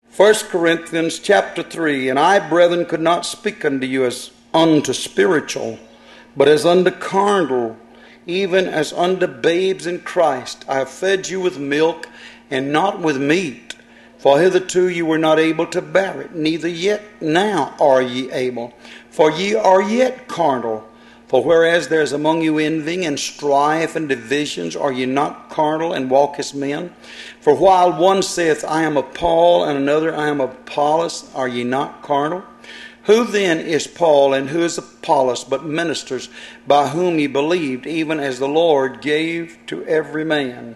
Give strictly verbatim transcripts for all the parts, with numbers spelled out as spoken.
First Corinthians chapter three, and I, brethren, could not speak unto you as unto spiritual, but as unto carnal, even as unto babes in Christ. I have fed you with milk, and not with meat. For hitherto you were not able to bear it, neither yet now are ye able. For ye are yet carnal. For whereas there is among you envying and strife and divisions, are ye not carnal and walk as men? For while one saith, I am of Paul, and another, I am of Apollos, are ye not carnal? Who then is Paul and who is Apollos, but ministers by whom ye believed, even as the Lord gave to every man?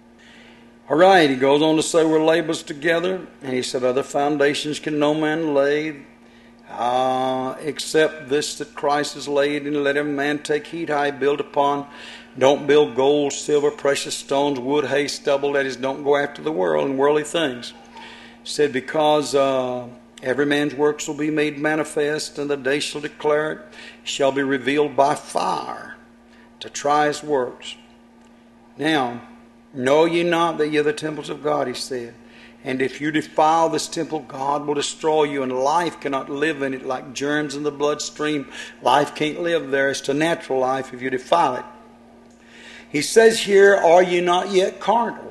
All right, he goes on to say we're laborers together, and he said other foundations can no man lay, uh, except this that Christ has laid, and let every man take heed how he build upon. Don't build gold, silver, precious stones, wood, hay, stubble. That is, don't go after the world and worldly things. He said because uh, every man's works will be made manifest, and the day shall declare it, shall be revealed by fire to try his works. Now, know ye not that ye are the temples of God, he said. And if you defile this temple, God will destroy you, and life cannot live in it like germs in the bloodstream. Life can't live there. It's to natural life if you defile it. He says here, are you not yet carnal?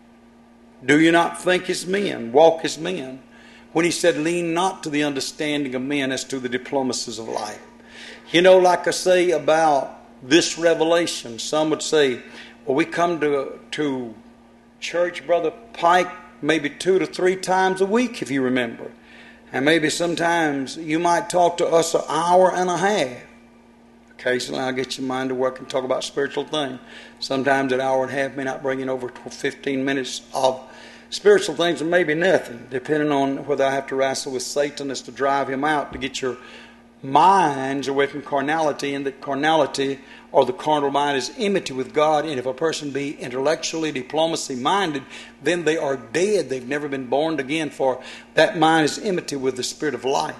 Do you not think as men, walk as men? When he said, lean not to the understanding of men as to the diplomacies of life. You know, like I say about this revelation, some would say, well, we come to, to church, Brother Pike, maybe two to three times a week, if you remember. And maybe sometimes you might talk to us an hour and a half. Occasionally I'll get your mind to work and talk about spiritual things. Sometimes an hour and a half may not bring in over fifteen minutes of spiritual things, and maybe nothing, depending on whether I have to wrestle with Satan as to drive him out to get your minds away from carnality, and that carnality or the carnal mind is enmity with God. And if a person be intellectually, diplomacy minded, then they are dead. They've never been born again, for that mind is enmity with the Spirit of life.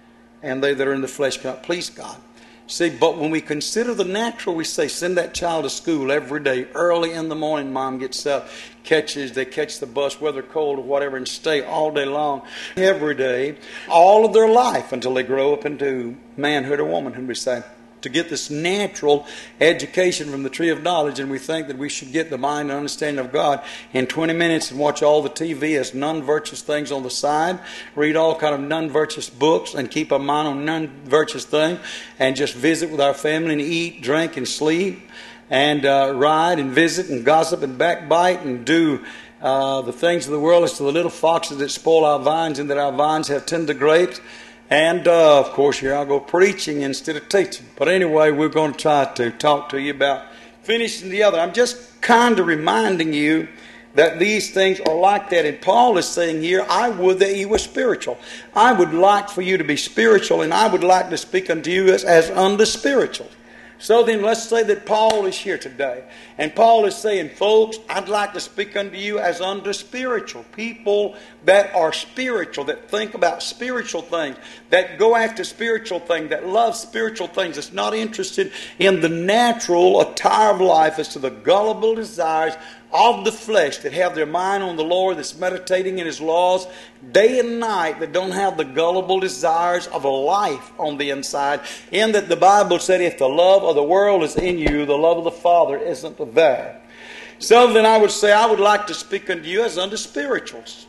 And they that are in the flesh cannot please God. See, but when we consider the natural, we say, send that child to school every day. Early in the morning, mom gets up, catches, they catch the bus, whether cold or whatever, and stay all day long, every day, all of their life until they grow up into manhood or womanhood, we say, to get this natural education from the tree of knowledge. And we think that we should get the mind and understanding of God in twenty minutes and watch all the T V as non-virtuous things on the side, read all kind of non-virtuous books and keep our mind on non-virtuous things, and just visit with our family and eat, drink, and sleep, and uh, ride and visit and gossip and backbite and do uh, the things of the world as to the little foxes that spoil our vines, and that our vines have tender grapes. And, uh, of course, here I'll go preaching instead of teaching. But anyway, we're going to try to talk to you about finishing the other. I'm just kind of reminding you that these things are like that. And Paul is saying here, I would that ye were spiritual. I would like for you to be spiritual, and I would like to speak unto you as, as unto spiritual. So then let's say that Paul is here today. And Paul is saying, folks, I'd like to speak unto you as unto spiritual. People that are spiritual, that think about spiritual things, that go after spiritual things, that love spiritual things, that's not interested in the natural attire of life as to the gullible desires of the flesh, that have their mind on the Lord, that's meditating in His laws day and night, that don't have the gullible desires of a life on the inside. In that the Bible said, if the love of the world is in you, the love of the Father isn't there. So then I would say, I would like to speak unto you as unto spirituals.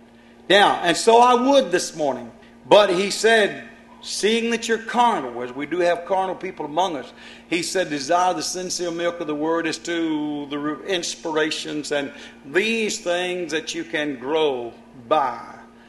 Now, and so I would this morning. But he said, seeing that you're carnal, as we do have carnal people among us, he said, desire the sincere milk of the word as to the inspirations and these things that you can grow by.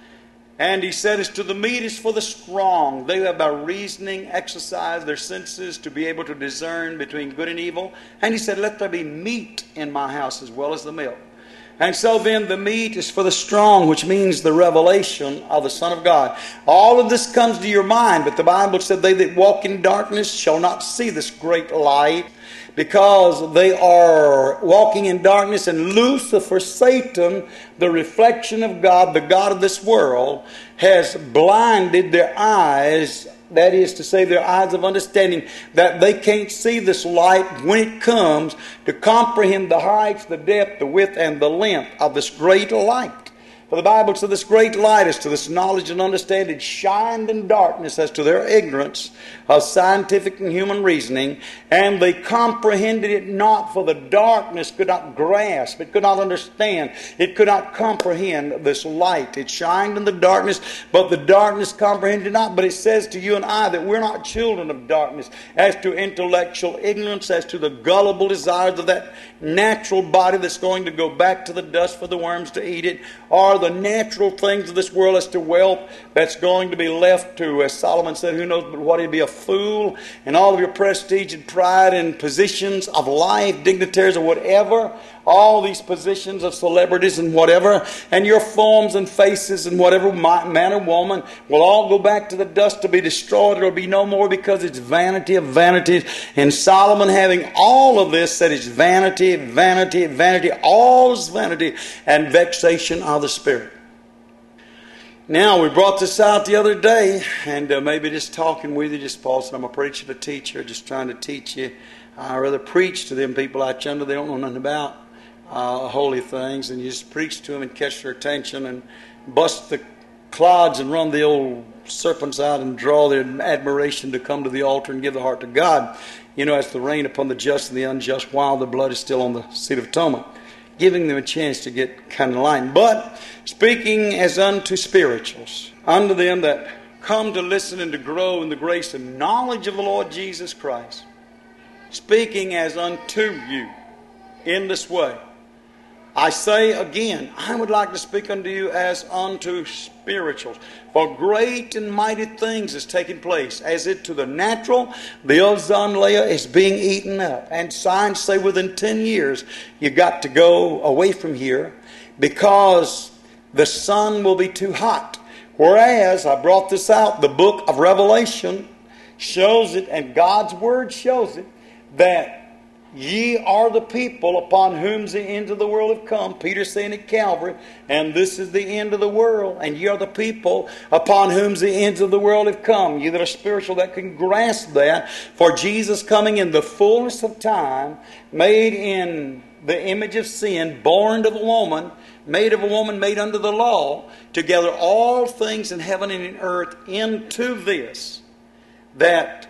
And he said, as to the meat is for the strong. They have by reasoning exercise their senses to be able to discern between good and evil. And he said, let there be meat in my house as well as the milk. And so then the meat is for the strong, which means the revelation of the Son of God. All of this comes to your mind, but the Bible said, they that walk in darkness shall not see this great light, because they are walking in darkness. And Lucifer, Satan, the reflection of God, the God of this world, has blinded their eyes. That is to say, their eyes of understanding, that they can't see this light when it comes, to comprehend the heights, the depth, the width, and the length of this great light. For the Bible said this great light is to this knowledge and understanding shined in darkness as to their ignorance of scientific and human reasoning, and they comprehended it not, for the darkness could not grasp, it could not understand, it could not comprehend this light. It shined in the darkness, but the darkness comprehended not. But it says to you and I that we're not children of darkness as to intellectual ignorance, as to the gullible desires of that natural body that's going to go back to the dust for the worms to eat it, or the natural things of this world as to wealth that's going to be left to, as Solomon said, who knows but what, he'd be a fool, and all of your prestige and pride and positions of life, dignitaries or whatever, all these positions of celebrities and whatever, and your forms and faces and whatever man or woman will all go back to the dust to be destroyed. It will be no more, because it's vanity of vanities. And Solomon, having all of this, said it's vanity, vanity, vanity, all is vanity and vexation of the spirit. Now, we brought this out the other day, and uh, maybe just talking with you, just Paul said, I'm a preacher, a teacher, just trying to teach you. I rather preach to them people out yonder they don't know nothing about uh, holy things, and you just preach to them and catch their attention and bust the clods and run the old serpents out and draw their admiration to come to the altar and give the heart to God. You know, as the rain upon the just and the unjust while the blood is still on the seat of atonement, giving them a chance to get kind of enlightened. But speaking as unto spirituals, unto them that come to listen and to grow in the grace and knowledge of the Lord Jesus Christ, speaking as unto you in this way. I say again, I would like to speak unto you as unto spirituals. For great and mighty things is taking place. As it to the natural, the ozone layer is being eaten up. And science say within ten years, you got to go away from here, because the sun will be too hot. Whereas, I brought this out, the book of Revelation shows it, and God's Word shows it, that ye are the people upon whom the ends of the world have come. Peter saying at Calvary, and this is the end of the world, and ye are the people upon whom the ends of the world have come. You that are spiritual, that can grasp that. For Jesus coming in the fullness of time, made in the image of sin, born of a woman, made of a woman, made under the law, to gather all things in heaven and in earth into this, that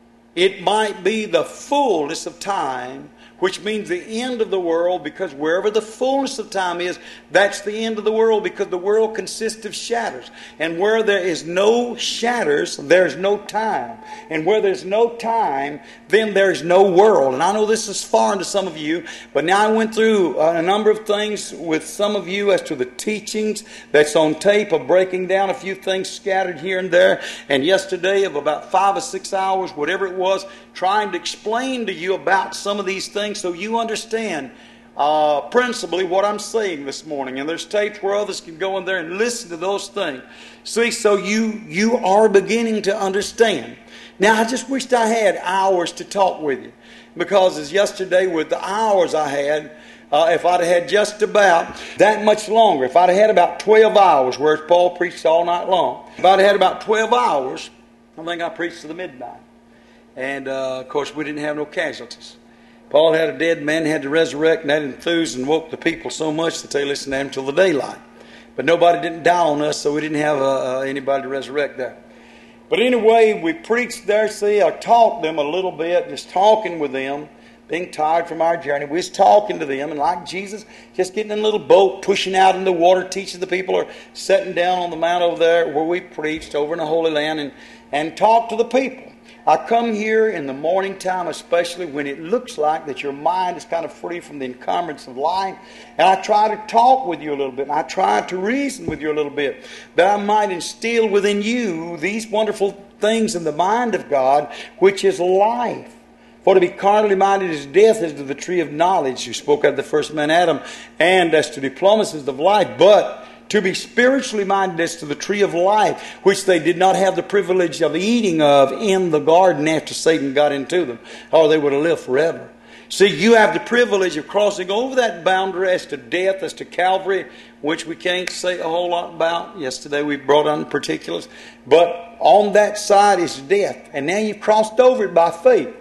it might be the fullness of time, which means the end of the world, because wherever the fullness of time is, that's the end of the world, because the world consists of shadows. And where there is no shadows, there's no time. And where there's no time, then there's no world. And I know this is foreign to some of you, but now I went through a number of things with some of you as to the teachings that's on tape of breaking down a few things scattered here and there. And yesterday of about five or six hours, whatever it was, trying to explain to you about some of these things so you understand uh, principally what I'm saying this morning. And there's tapes where others can go in there and listen to those things. See, so you you are beginning to understand. Now, I just wished I had hours to talk with you, because as yesterday with the hours I had, uh, if I'd have had just about that much longer, if I'd have had about twelve hours, whereas Paul preached all night long, if I'd have had about twelve hours, I think I preached to the midnight. And, uh, of course, we didn't have no casualties. Paul had a dead man, had to resurrect, and that enthused and woke the people so much that they listened to him till the daylight. But nobody didn't die on us, so we didn't have uh, uh, anybody to resurrect there. But anyway, we preached there, see, I taught them a little bit, just talking with them, being tired from our journey. We was talking to them, and like Jesus, just getting in a little boat, pushing out in the water, teaching the people, or sitting down on the mount over there where we preached over in the Holy Land, and, and talked to the people. I come here in the morning time, especially when it looks like that your mind is kind of free from the encumbrance of life. And I try to talk with you a little bit. And I try to reason with you a little bit, that I might instill within you these wonderful things in the mind of God, which is life. For to be carnally minded is death, as to the tree of knowledge, who spoke of the first man Adam, and as to diplomacies of life. But to be spiritually minded as to the tree of life, which they did not have the privilege of eating of in the garden after Satan got into them, or they would have lived forever. See, you have the privilege of crossing over that boundary as to death, as to Calvary, which we can't say a whole lot about. Yesterday we brought on particulars. But on that side is death. And now you've crossed over it by faith.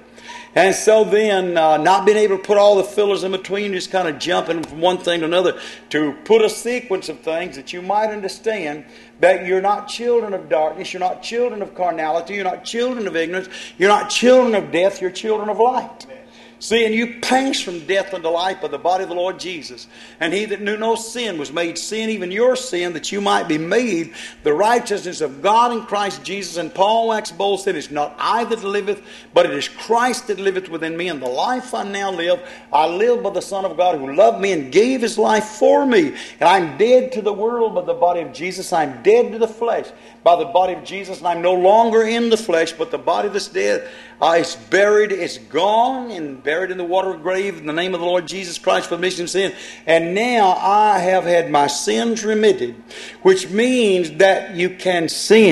And so then, uh, not being able to put all the fillers in between, just kind of jumping from one thing to another, to put a sequence of things that you might understand that you're not children of darkness, you're not children of carnality, you're not children of ignorance, you're not children of death, you're children of light. See, and you pass from death unto life by the body of the Lord Jesus. And he that knew no sin was made sin, even your sin, that you might be made the righteousness of God in Christ Jesus. And Paul waxed bold, said, it's not I that liveth, but it is Christ that liveth within me. And the life I now live, I live by the Son of God who loved me and gave his life for me. And I'm dead to the world by the body of Jesus. I'm dead to the flesh by the body of Jesus. And I'm no longer in the flesh, but the body that's dead, uh, it's buried, it's gone, and buried in the water grave in the name of the Lord Jesus Christ for the remission of sin. And now I have had my sins remitted, which means that you can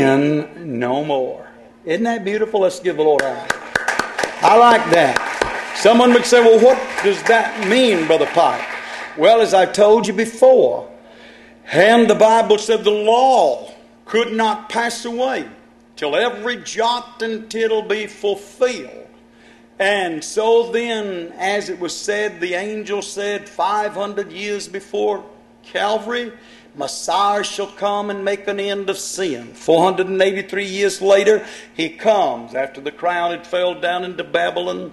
sin no more. Isn't that beautiful? Let's give the Lord a hand. I like that. Someone would say, well, what does that mean, Brother Pike? Well, as I've told you before, and the Bible said the law could not pass away till every jot and tittle be fulfilled. And so then, as it was said, the angel said five hundred years before Calvary, Messiah shall come and make an end of sin. four hundred eighty-three years later, he comes after the crown had fell down into Babylon,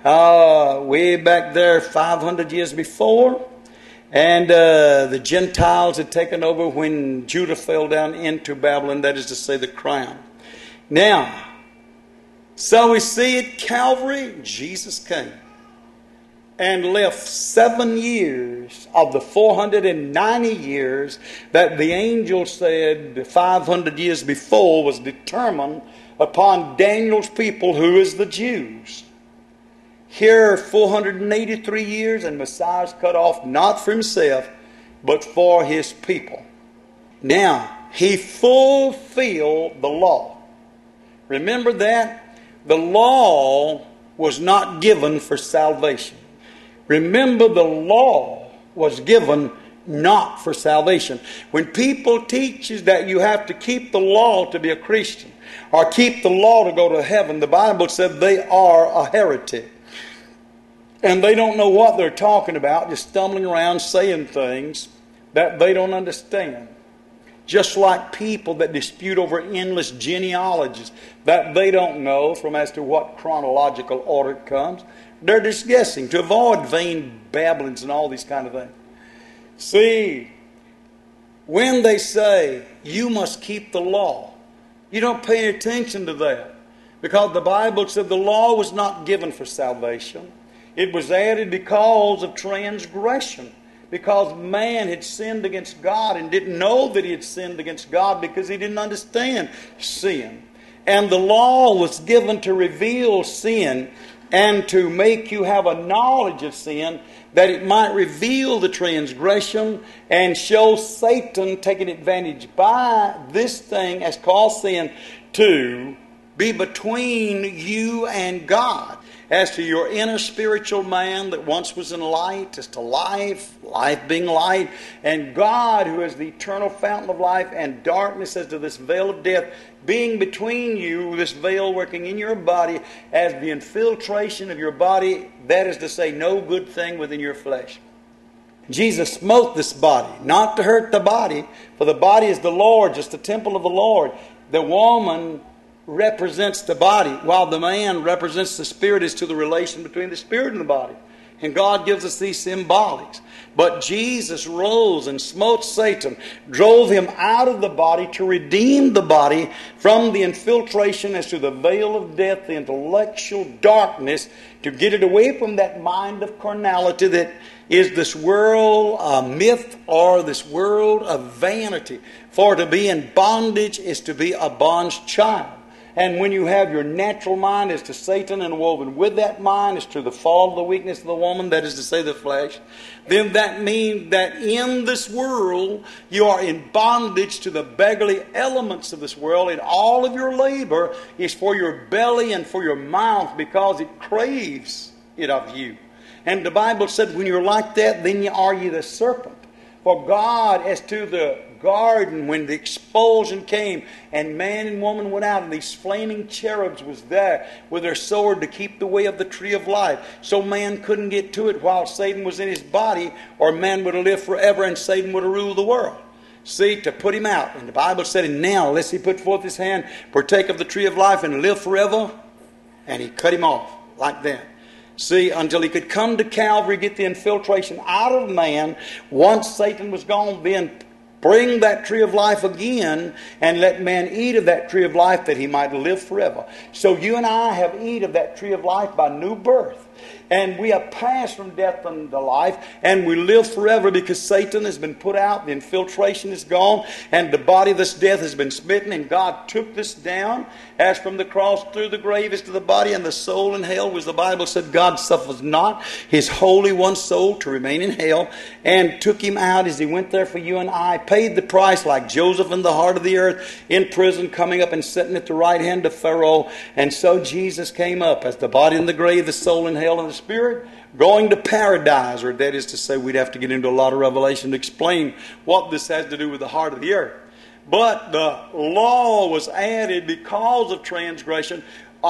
uh, way back there five hundred years before. And uh, the Gentiles had taken over when Judah fell down into Babylon, that is to say the crown. Now, so we see at Calvary, Jesus came and left seven years of the four hundred ninety years that the angel said five hundred years before was determined upon Daniel's people, who is the Jews. Here, four hundred eighty-three years, and Messiah's cut off not for himself, but for his people. Now, he fulfilled the law. Remember that? The law was not given for salvation. Remember, the law was given not for salvation. When people teach you that you have to keep the law to be a Christian, or keep the law to go to heaven, the Bible said they are a heretic. And they don't know what they're talking about, just stumbling around saying things that they don't understand. Just like people that dispute over endless genealogies that they don't know from as to what chronological order it comes. They're just guessing to avoid vain babblings and all these kind of things. See, when they say you must keep the law, you don't pay any attention to that, because the Bible said the law was not given for salvation. It was added because of transgression, because man had sinned against God and didn't know that he had sinned against God because he didn't understand sin. And the law was given to reveal sin and to make you have a knowledge of sin, that it might reveal the transgression and show Satan taking advantage by this thing as called sin to be between you and God. As to your inner spiritual man that once was in light, as to life, life being light, and God who is the eternal fountain of life, and darkness as to this veil of death, being between you, this veil working in your body as the infiltration of your body, that is to say, no good thing within your flesh. Jesus smote this body, not to hurt the body, for the body is the Lord's, it's the temple of the Lord. The woman represents the body, while the man represents the spirit, as to the relation between the spirit and the body. And God gives us these symbolics. But Jesus rose and smote Satan, drove him out of the body to redeem the body from the infiltration as to the veil of death, the intellectual darkness, to get it away from that mind of carnality that is this world a myth, or this world of vanity. For to be in bondage is to be a bond's child. And when you have your natural mind as to Satan, and woven with that mind as to the fall of the weakness of the woman, that is to say the flesh, then that means that in this world you are in bondage to the beggarly elements of this world, and all of your labor is for your belly and for your mouth, because it craves it of you. And the Bible said when you're like that, then are ye the serpent. For God, as to the garden, when the expulsion came, and man and woman went out, and these flaming cherubs was there with their sword to keep the way of the tree of life, so man couldn't get to it while Satan was in his body, or man would have lived forever and Satan would have ruled the world. See, to put him out. And the Bible said, and now, lest he put forth his hand, partake of the tree of life, and live forever. And he cut him off like that. See, until he could come to Calvary, get the infiltration out of man. Once Satan was gone, then bring that tree of life again and let man eat of that tree of life that he might live forever. So you and I have eat of that tree of life by new birth. And we have passed from death unto life, and we live forever because Satan has been put out, the infiltration is gone, and the body of this death has been smitten, and God took this down, as from the cross through the grave is to the body, and the soul in hell, which the Bible said God suffers not His Holy One soul to remain in hell, and took Him out as He went there for you and I, paid the price like Joseph in the heart of the earth, in prison, coming up and sitting at the right hand of Pharaoh, and so Jesus came up as the body in the grave, the soul in hell, and the Spirit going to paradise, or that is to say, we'd have to get into a lot of revelation to explain what this has to do with the heart of the earth. But the law was added because of transgression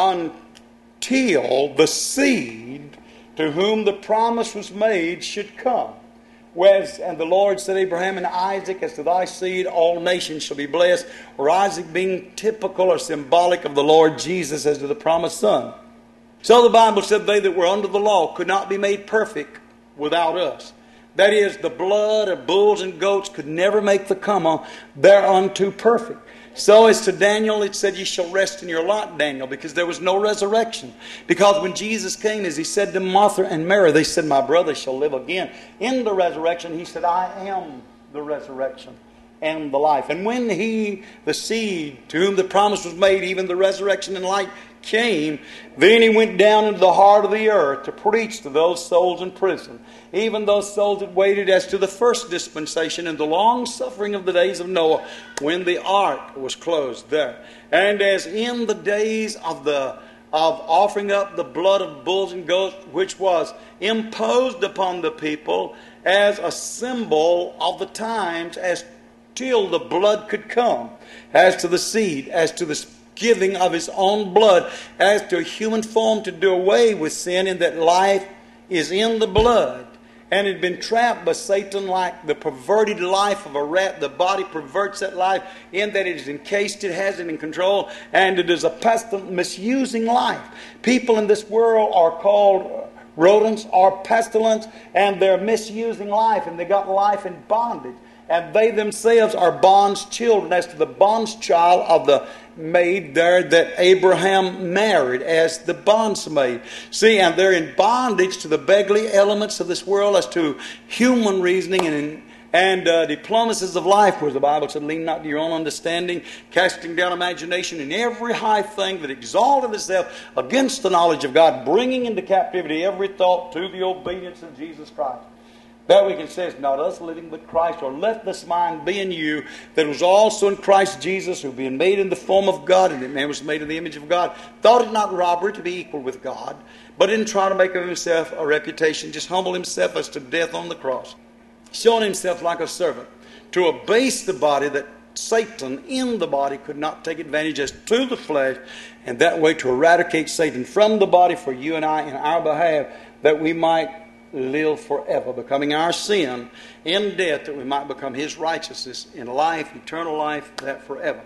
until the seed to whom the promise was made should come. Whereas, and the Lord said, Abraham and Isaac, as to thy seed, all nations shall be blessed. Or Isaac being typical or symbolic of the Lord Jesus as to the promised son. So the Bible said they that were under the law could not be made perfect without us. That is, the blood of bulls and goats could never make the comer thereunto perfect. So as to Daniel, it said, ye shall rest in your lot, Daniel, because there was no resurrection. Because when Jesus came, as He said to Martha and Mary, they said, my brother shall live again. In the resurrection, He said, I am the resurrection and the life. And when He, the seed to whom the promise was made, even the resurrection and life, came, then He went down into the heart of the earth to preach to those souls in prison, even those souls that waited as to the first dispensation and the long suffering of the days of Noah, when the ark was closed there. And as in the days of the of offering up the blood of bulls and goats, which was imposed upon the people as a symbol of the times, as till the blood could come, as to the seed, as to the giving of His own blood, as to a human form to do away with sin, in that life is in the blood. And it had been trapped by Satan like the perverted life of a rat. The body perverts that life in that it is encased, it has it in control, and it is a pestilent, misusing life. People in this world are called rodents or pestilence, and they're misusing life, and they got life in bondage. And they themselves are bond's children, as to the bond's child of the maid there that Abraham married as the bondsmaid. See, and they're in bondage to the beggarly elements of this world, as to human reasoning and and uh, diplomacies of life, where the Bible said, lean not to your own understanding, casting down imagination in every high thing that exalted itself against the knowledge of God, bringing into captivity every thought to the obedience of Jesus Christ. That we can say is not us living but Christ. Or let this mind be in you that was also in Christ Jesus, who being made in the form of God, and that man was made in the image of God, thought it not robbery to be equal with God, but didn't try to make of himself a reputation, just humble himself as to death on the cross, showing himself like a servant, to abase the body, that Satan in the body could not take advantage as to the flesh, and that way to eradicate Satan from the body for you and I in our behalf, that we might live forever, becoming our sin in death, that we might become His righteousness in life, eternal life, that forever.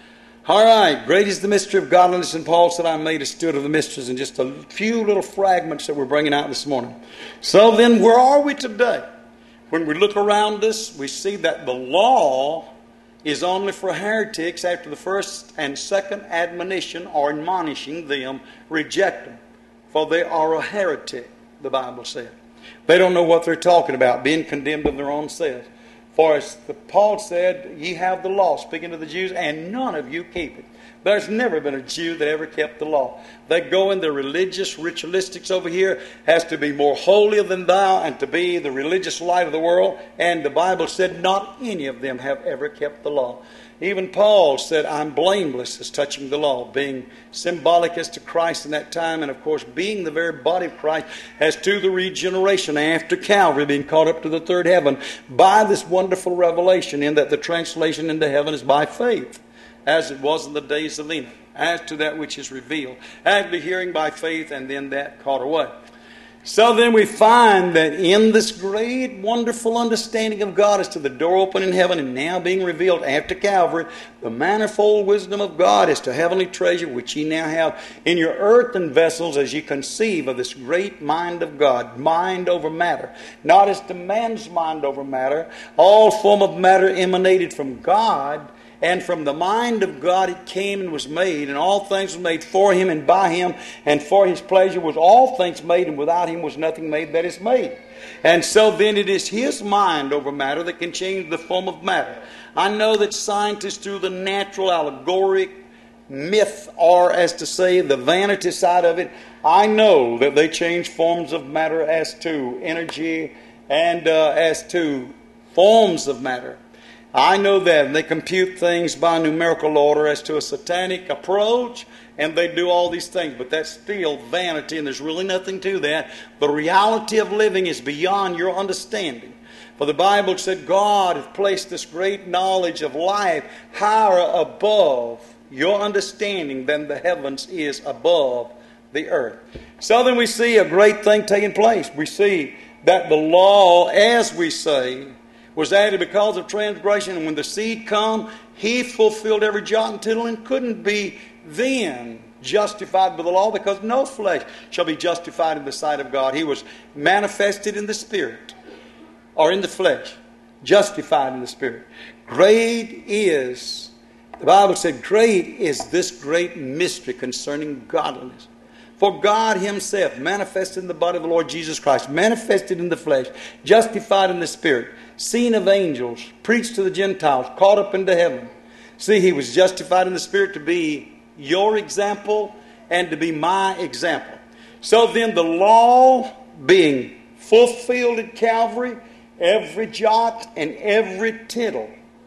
All right, great is the mystery of godliness, and Paul said, I made a steward of the mysteries, in just a few little fragments that we're bringing out this morning. So then, where are we today? When we look around us, we see that the law is only for heretics. After the first and second admonition, or admonishing them, reject them, for they are a heretic, the Bible said. They don't know what they're talking about, being condemned of their own selves. For as Paul said, ye have the law, speaking to the Jews, and none of you keep it. There's never been a Jew that ever kept the law. They go in their religious ritualistics over here, has to be more holier than thou, and to be the religious light of the world. And the Bible said not any of them have ever kept the law. Even Paul said, I'm blameless as touching the law, being symbolic as to Christ in that time, and of course being the very body of Christ as to the regeneration after Calvary, being caught up to the third heaven by this wonderful revelation, in that the translation into heaven is by faith, as it was in the days of Enoch, as to that which is revealed, as to hearing by faith, and then that caught away. So then we find that in this great, wonderful understanding of God as to the door open in heaven and now being revealed after Calvary, the manifold wisdom of God as to heavenly treasure, which ye now have in your earthen vessels as ye conceive of this great mind of God, mind over matter, not as to man's mind over matter. All form of matter emanated from God, and from the mind of God it came and was made, and all things were made for Him and by Him, and for His pleasure was all things made, and without Him was nothing made that is made. And so then it is His mind over matter that can change the form of matter. I know that scientists, through the natural, allegoric, myth, or as to say the vanity side of it, I know that they change forms of matter as to energy and uh, as to forms of matter. I know that, and they compute things by numerical order as to a satanic approach, and they do all these things, but that's still vanity, and there's really nothing to that. The reality of living is beyond your understanding. For the Bible said God hath placed this great knowledge of life higher above your understanding than the heavens is above the earth. So then we see a great thing taking place. We see that the law, as we say, was added because of transgression, and when the seed come, He fulfilled every jot and tittle, and couldn't be then justified by the law, because no flesh shall be justified in the sight of God. He was manifested in the Spirit, or in the flesh, justified in the Spirit. Great is, the Bible said, great is this great mystery concerning godliness. For God Himself, manifested in the body of the Lord Jesus Christ, manifested in the flesh, justified in the Spirit, seen of angels, preached to the Gentiles, caught up into heaven. See, He was justified in the Spirit to be your example and to be my example. So then the law being fulfilled at Calvary, every jot and every tittle,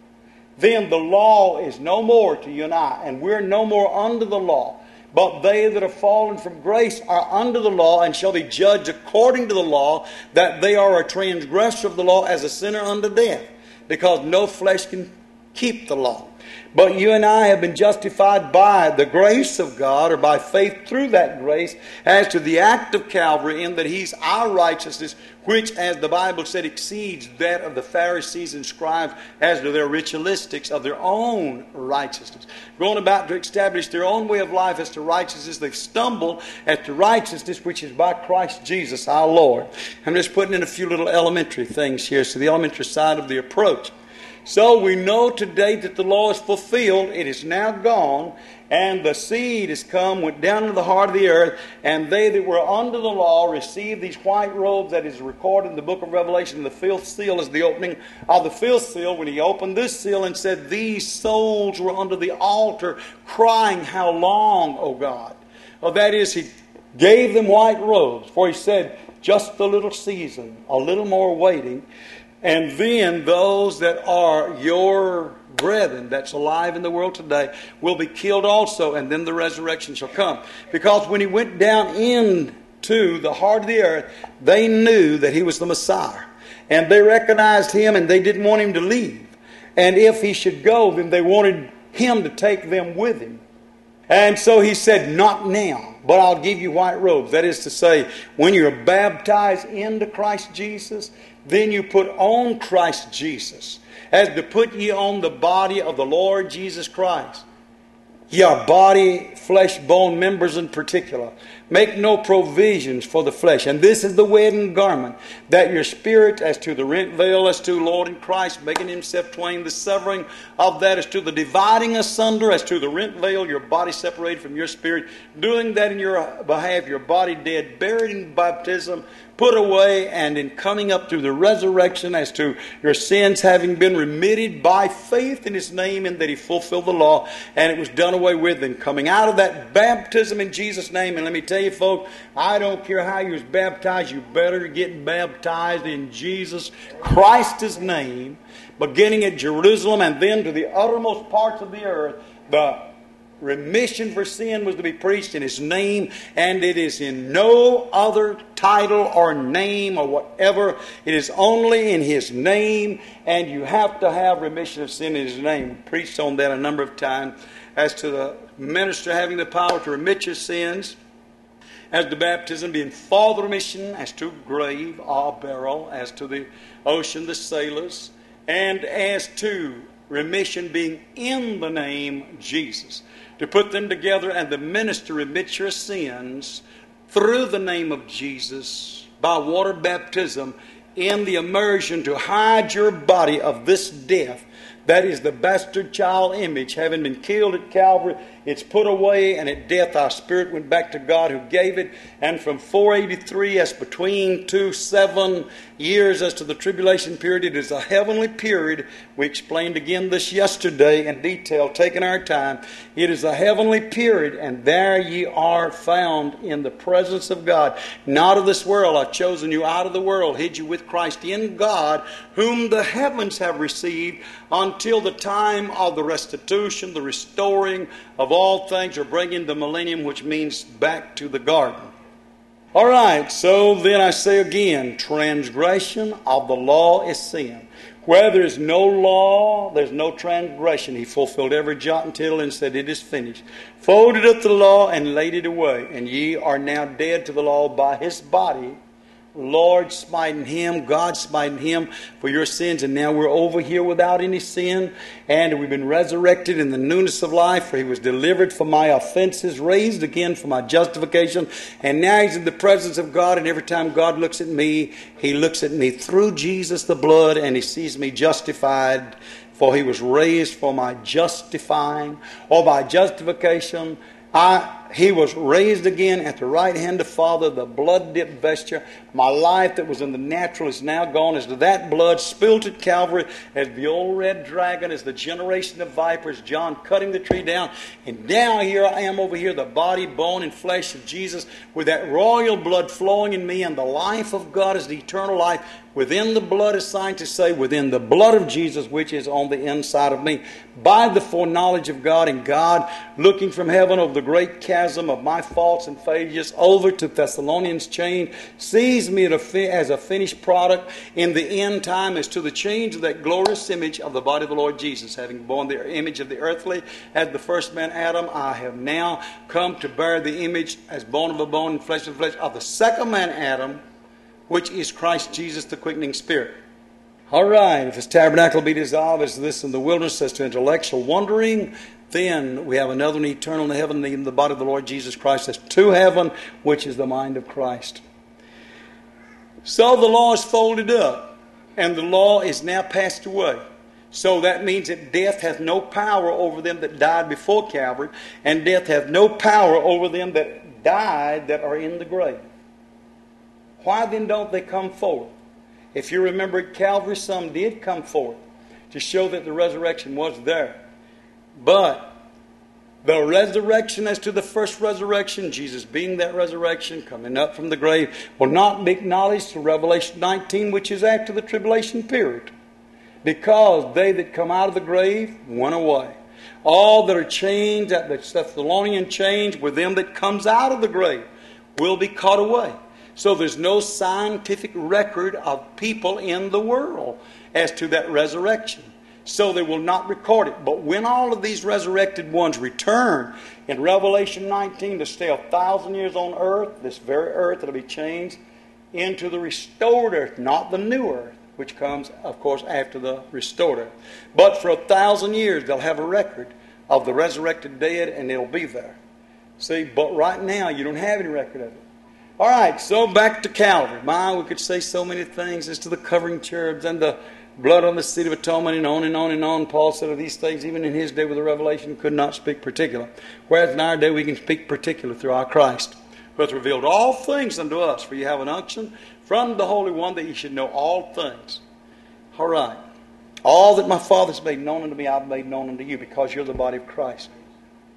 then the law is no more to you and I, and we're no more under the law. But they that are fallen from grace are under the law, and shall be judged according to the law, that they are a transgressor of the law as a sinner unto death, because no flesh can keep the law. But you and I have been justified by the grace of God, or by faith through that grace, as to the act of Calvary, in that He's our righteousness, which, as the Bible said, exceeds that of the Pharisees and scribes as to their ritualistics of their own righteousness. Going about to establish their own way of life as to righteousness, they've stumbled at the righteousness which is by Christ Jesus our Lord. I'm just putting in a few little elementary things here, so the elementary side of the approach. So we know today that the law is fulfilled. It is now gone, and the seed has come, went down into the heart of the earth, and they that were under the law received these white robes that is recorded in the book of Revelation. The fifth seal is the opening of the fifth seal, when He opened this seal and said, these souls were under the altar crying, how long, O God? Well, that is, He gave them white robes, for He said, just a little season, a little more waiting, and then those that are your brethren that's alive in the world today will be killed also, and then the resurrection shall come. Because when He went down into the heart of the earth, they knew that He was the Messiah. And they recognized Him, and they didn't want Him to leave. And if He should go, then they wanted Him to take them with Him. And so He said, not now, but I'll give you white robes. That is to say, when you're baptized into Christ Jesus, then you put on Christ Jesus, as to put ye on the body of the Lord Jesus Christ. Ye are body, flesh, bone, members in particular. Make no provisions for the flesh. And this is the wedding garment, that your spirit, as to the rent veil, as to Lord in Christ, making Himself twain, the severing of that, as to the dividing asunder, as to the rent veil, your body separated from your spirit, doing that in your behalf, your body dead, buried in baptism, put away, and in coming up through the resurrection, as to your sins having been remitted by faith in His name, and that He fulfilled the law, and it was done away with, and coming out of that baptism in Jesus' name. And let me tell tell you, folks, I don't care how you was baptized, you better get baptized in Jesus Christ's name, beginning at Jerusalem and then to the uttermost parts of the earth. The remission for sin was to be preached in His name, and it is in no other title or name or whatever. It is only in His name, and you have to have remission of sin in His name. We preached on that a number of times as to the minister having the power to remit your sins, as to baptism being for the remission, as to grave or burial, as to the ocean, the sailors, and as to remission being in the name Jesus. To put them together and the minister remit your sins through the name of Jesus by water baptism in the immersion to hide your body of this death. That is the bastard child image, having been killed at Calvary. It's put away, and at death our spirit went back to God who gave it. And from four eighty-three, as between two seven years as to the tribulation period, it is a heavenly period. We explained again this yesterday in detail, taking our time. It is a heavenly period, and there ye are found in the presence of God. Not of this world. I've chosen you out of the world, hid you with Christ in God, whom the heavens have received, until the time of the restitution, the restoring of all things, or bringing the millennium, which means back to the garden. All right, so then I say again, transgression of the law is sin. Where there is no law, there's no transgression. He fulfilled every jot and tittle and said, it is finished. Folded up the law and laid it away. And ye are now dead to the law by His body, Lord smiting Him, God smiting Him for your sins. And now we're over here without any sin. And we've been resurrected in the newness of life. For He was delivered for my offenses, raised again for my justification. And now He's in the presence of God. And every time God looks at me, He looks at me through Jesus the blood. And He sees me justified. For He was raised for my justifying, or my justification. I, he was raised again at the right hand of Father, the blood-dipped vesture. My life that was in the natural is now gone as to that blood spilled at Calvary, as the old red dragon, as the generation of vipers, John cutting the tree down. And now here I am over here, the body, bone, and flesh of Jesus, with that royal blood flowing in me, and the life of God is the eternal life. Within the blood is signed to say, within the blood of Jesus, which is on the inside of me, by the foreknowledge of God, and God looking from heaven over the great chasm of my faults and failures over to Thessalonians chain, sees me as a finished product in the end time as to the change of that glorious image of the body of the Lord Jesus. Having borne the image of the earthly as the first man Adam, I have now come to bear the image as bone of a bone and flesh of flesh of the second man Adam, which is Christ Jesus, the quickening Spirit. All right, if His tabernacle be dissolved as this in the wilderness, as to intellectual wandering, then we have another one eternal in the heaven, in the body of the Lord Jesus Christ, as to heaven, which is the mind of Christ. So the law is folded up, and the law is now passed away. So that means that death hath no power over them that died before Calvary, and death hath no power over them that died that are in the grave. Why then don't they come forward? If you remember at Calvary, some did come forward to show that the resurrection was there. But the resurrection as to the first resurrection, Jesus being that resurrection, coming up from the grave, will not be acknowledged till Revelation nineteen, which is after the tribulation period. Because they that come out of the grave went away. All that are changed, that the Thessalonian change with them that comes out of the grave will be caught away. So there's no scientific record of people in the world as to that resurrection. So they will not record it. But when all of these resurrected ones return in Revelation nineteen to stay a thousand years on earth, this very earth that will be changed into the restored earth, not the new earth, which comes, of course, after the restored earth. But for a thousand years they'll have a record of the resurrected dead, and it'll be there. See, but right now you don't have any record of it. All right, so back to Calvary. My, we could say so many things as to the covering cherubs and the blood on the seat of atonement, and on and on and on. Paul said of these things, even in his day with the revelation, could not speak particular. Whereas in our day we can speak particular through our Christ, who hath revealed all things unto us. For you have an unction from the Holy One that you should know all things. All right. All that my Father has made known unto me, I've made known unto you, because you're the body of Christ.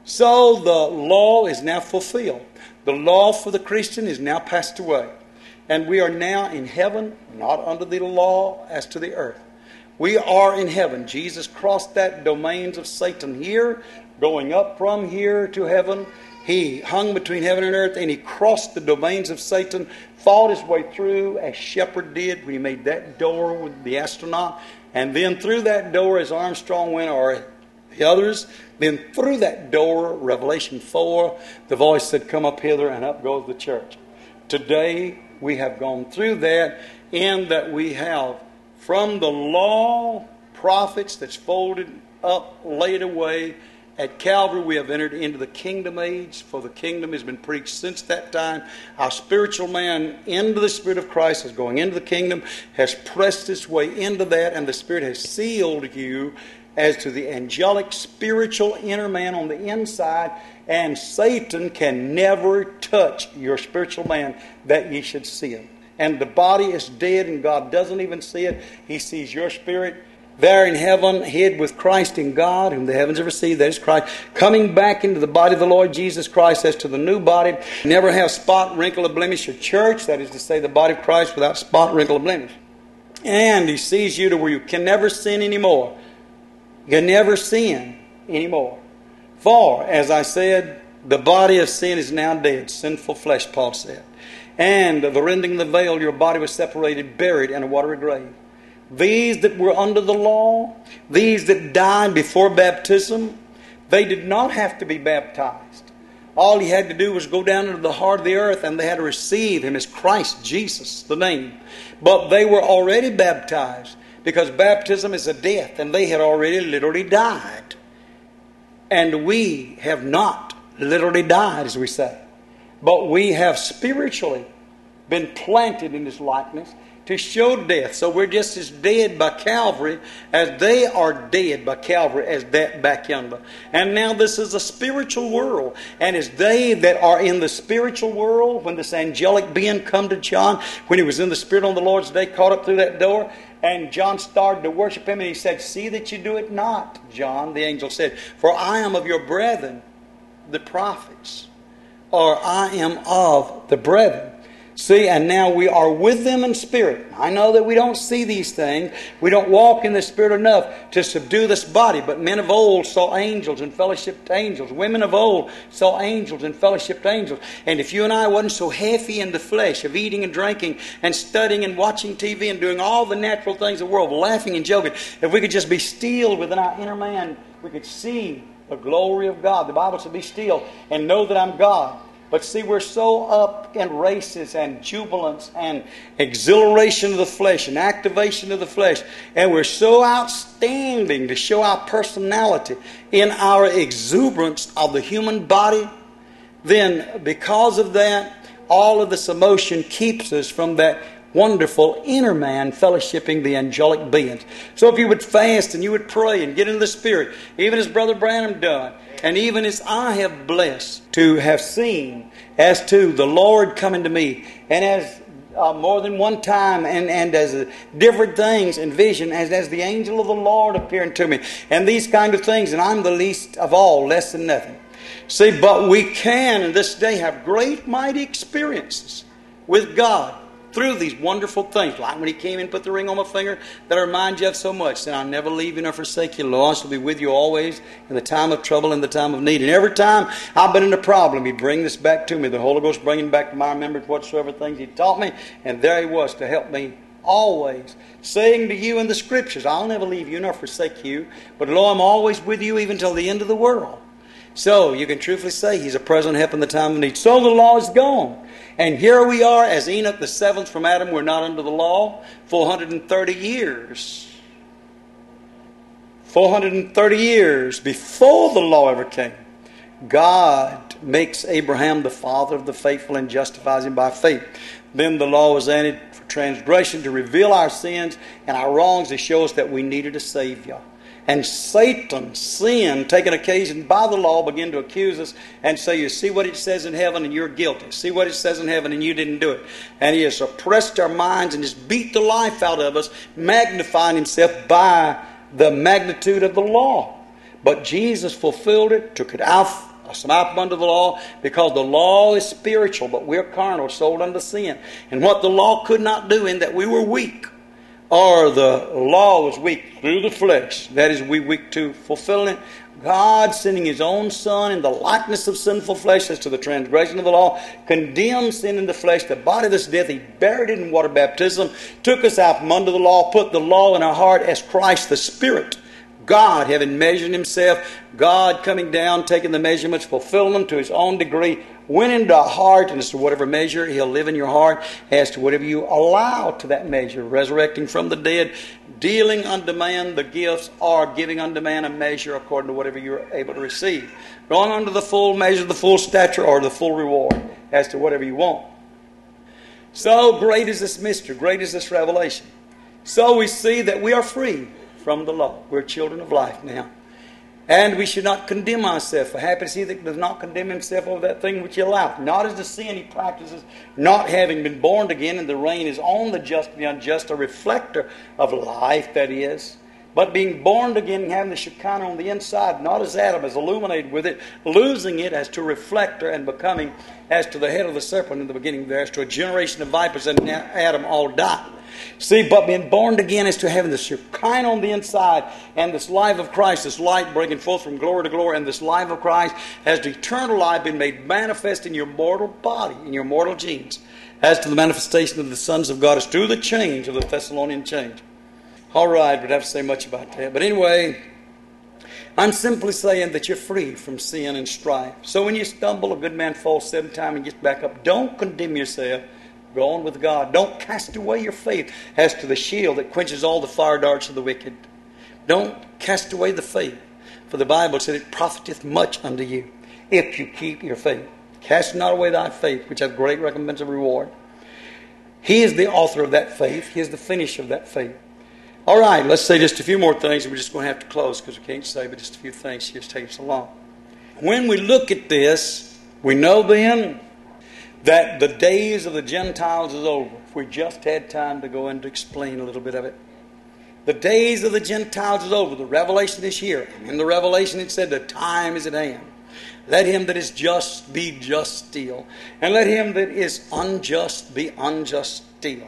So the law is now fulfilled. The law for the Christian is now passed away. And we are now in heaven, not under the law as to the earth. We are in heaven. Jesus crossed that domains of Satan here, going up from here to heaven. He hung between heaven and earth, and he crossed the domains of Satan, fought his way through as Shepherd did when he made that door with the astronaut. And then through that door, as Armstrong went, or the others, then through that door, Revelation four, the voice said, "Come up hither," and up goes the church. Today, we have gone through that, in that we have, from the law, prophets that's folded up, laid away. At Calvary, we have entered into the kingdom age, for the kingdom has been preached since that time. Our spiritual man into the Spirit of Christ is going into the kingdom, has pressed its way into that, and the Spirit has sealed you as to the angelic spiritual inner man on the inside, and Satan can never touch your spiritual man that ye should see him. And the body is dead, and God doesn't even see it. He sees your spirit there in heaven, hid with Christ in God, whom the heavens have received, that is Christ, coming back into the body of the Lord Jesus Christ as to the new body. Never have spot, wrinkle, or blemish. Your church, that is to say, the body of Christ without spot, wrinkle, or blemish. And He sees you to where you can never sin anymore. You can never sin anymore. For, as I said, the body of sin is now dead. Sinful flesh, Paul said. And the rending of the veil, your body was separated, buried in a watery grave. These that were under the law, these that died before baptism, they did not have to be baptized. All he had to do was go down into the heart of the earth, and they had to receive Him as Christ Jesus, the name. But they were already baptized, because baptism is a death, and they had already literally died. And we have not literally died, as we say. But we have spiritually been planted in His likeness to show death. So we're just as dead by Calvary as they are dead by Calvary, as that back yonder. And now this is a spiritual world. And as they that are in the spiritual world, when this angelic being come to John, when he was in the Spirit on the Lord's day, caught up through that door, and John started to worship Him, and he said, "See that you do it not, John," the angel said, "for I am of your brethren, the prophets," or I am of the brethren. See, and now we are with them in spirit. I know that we don't see these things. We don't walk in the Spirit enough to subdue this body. But men of old saw angels and fellowshipped angels. Women of old saw angels and fellowshipped angels. And if you and I wasn't so heavy in the flesh of eating and drinking and studying and watching T V and doing all the natural things of the world, laughing and joking, if we could just be still within our inner man, we could see the glory of God. The Bible said, "Be still and know that I'm God." But see, we're so up in races and jubilance and exhilaration of the flesh and activation of the flesh. And we're so outstanding to show our personality in our exuberance of the human body. Then because of that, all of this emotion keeps us from that wonderful inner man fellowshipping the angelic beings. So if you would fast and you would pray and get into the Spirit, even as Brother Branham done, and even as I have blessed to have seen as to the Lord coming to me, and as uh, more than one time, and, and as uh, different things in vision, as, as the angel of the Lord appearing to me, and these kind of things, and I'm the least of all, less than nothing. See, but we can in this day have great mighty experiences with God through these wonderful things, like when He came and put the ring on my finger, that I remind you of so much. Then I'll never leave you nor forsake you. Lord, I shall be with you always in the time of trouble and the time of need. And every time I've been in a problem, He'd bring this back to me. The Holy Ghost bringing back to my remembrance whatsoever things He taught me. And there He was to help me always, saying to you in the Scriptures, I'll never leave you nor forsake you. But Lord, I'm always with you even till the end of the world. So you can truthfully say He's a present help in the time of need. So the law is gone. And here we are as Enoch, the seventh from Adam. We're not under the law. four hundred thirty years. four hundred thirty years before the law ever came. God makes Abraham the father of the faithful and justifies him by faith. Then the law was added for transgression to reveal our sins and our wrongs, to show us that we needed a Savior. And Satan, sin, taking occasion by the law, began to accuse us and say, you see what it says in heaven and you're guilty. See what it says in heaven and you didn't do it. And he has oppressed our minds and just beat the life out of us, magnifying himself by the magnitude of the law. But Jesus fulfilled it, took it out Some out from under the law, because the law is spiritual, but we're carnal, sold unto sin. And what the law could not do, in that we were weak, or the law was weak through the flesh, that is, we weak to fulfilling it, God, sending His own Son in the likeness of sinful flesh, as to the transgression of the law, condemned sin in the flesh, the body of this death. He buried it in water baptism, took us out from under the law, put the law in our heart as Christ the Spirit. God, having measured Himself, God coming down, taking the measurements, fulfilling them to His own degree, went into our heart, and as to whatever measure He'll live in your heart, as to whatever you allow to that measure, resurrecting from the dead, dealing unto man the gifts, or giving unto man a measure according to whatever you're able to receive. Going unto the full measure, the full stature, or the full reward, as to whatever you want. So great is this mystery, great is this revelation. So we see that we are free from the law. We're children of life now. And we should not condemn ourselves. For happy is he that does not condemn himself over that thing which he alloweth. Not as the sin he practices, not having been born again, and the rain is on the just and the unjust, a reflector of life, that is. But being born again and having the Shekinah on the inside, not as Adam, is illuminated with it, losing it as to a reflector, and becoming as to the head of the serpent in the beginning there, as to a generation of vipers, and Adam all died. See, but being born again is to having the Shekinah on the inside, and this life of Christ, this light breaking forth from glory to glory, and this life of Christ has the eternal life been made manifest in your mortal body, in your mortal genes, as to the manifestation of the sons of God, is through the change of the Thessalonian change. All right, we don't have to say much about that. But anyway, I'm simply saying that you're free from sin and strife. So when you stumble, a good man falls seven times and gets back up. Don't condemn yourself. Go on with God. Don't cast away your faith as to the shield that quenches all the fire darts of the wicked. Don't cast away the faith. For the Bible said, it profiteth much unto you if you keep your faith. Cast not away thy faith, which hath great recompense of reward. He is the author of that faith. He is the finisher of that faith. All right, let's say just a few more things. We're just going to have to close because we can't say but just a few things. It's just taking so long. When we look at this, we know then that the days of the Gentiles is over. If we just had time to go in to explain a little bit of it. The days of the Gentiles is over. The revelation is here. And in the revelation it said the time is at hand. Let him that is just be just still. And let him that is unjust be unjust still.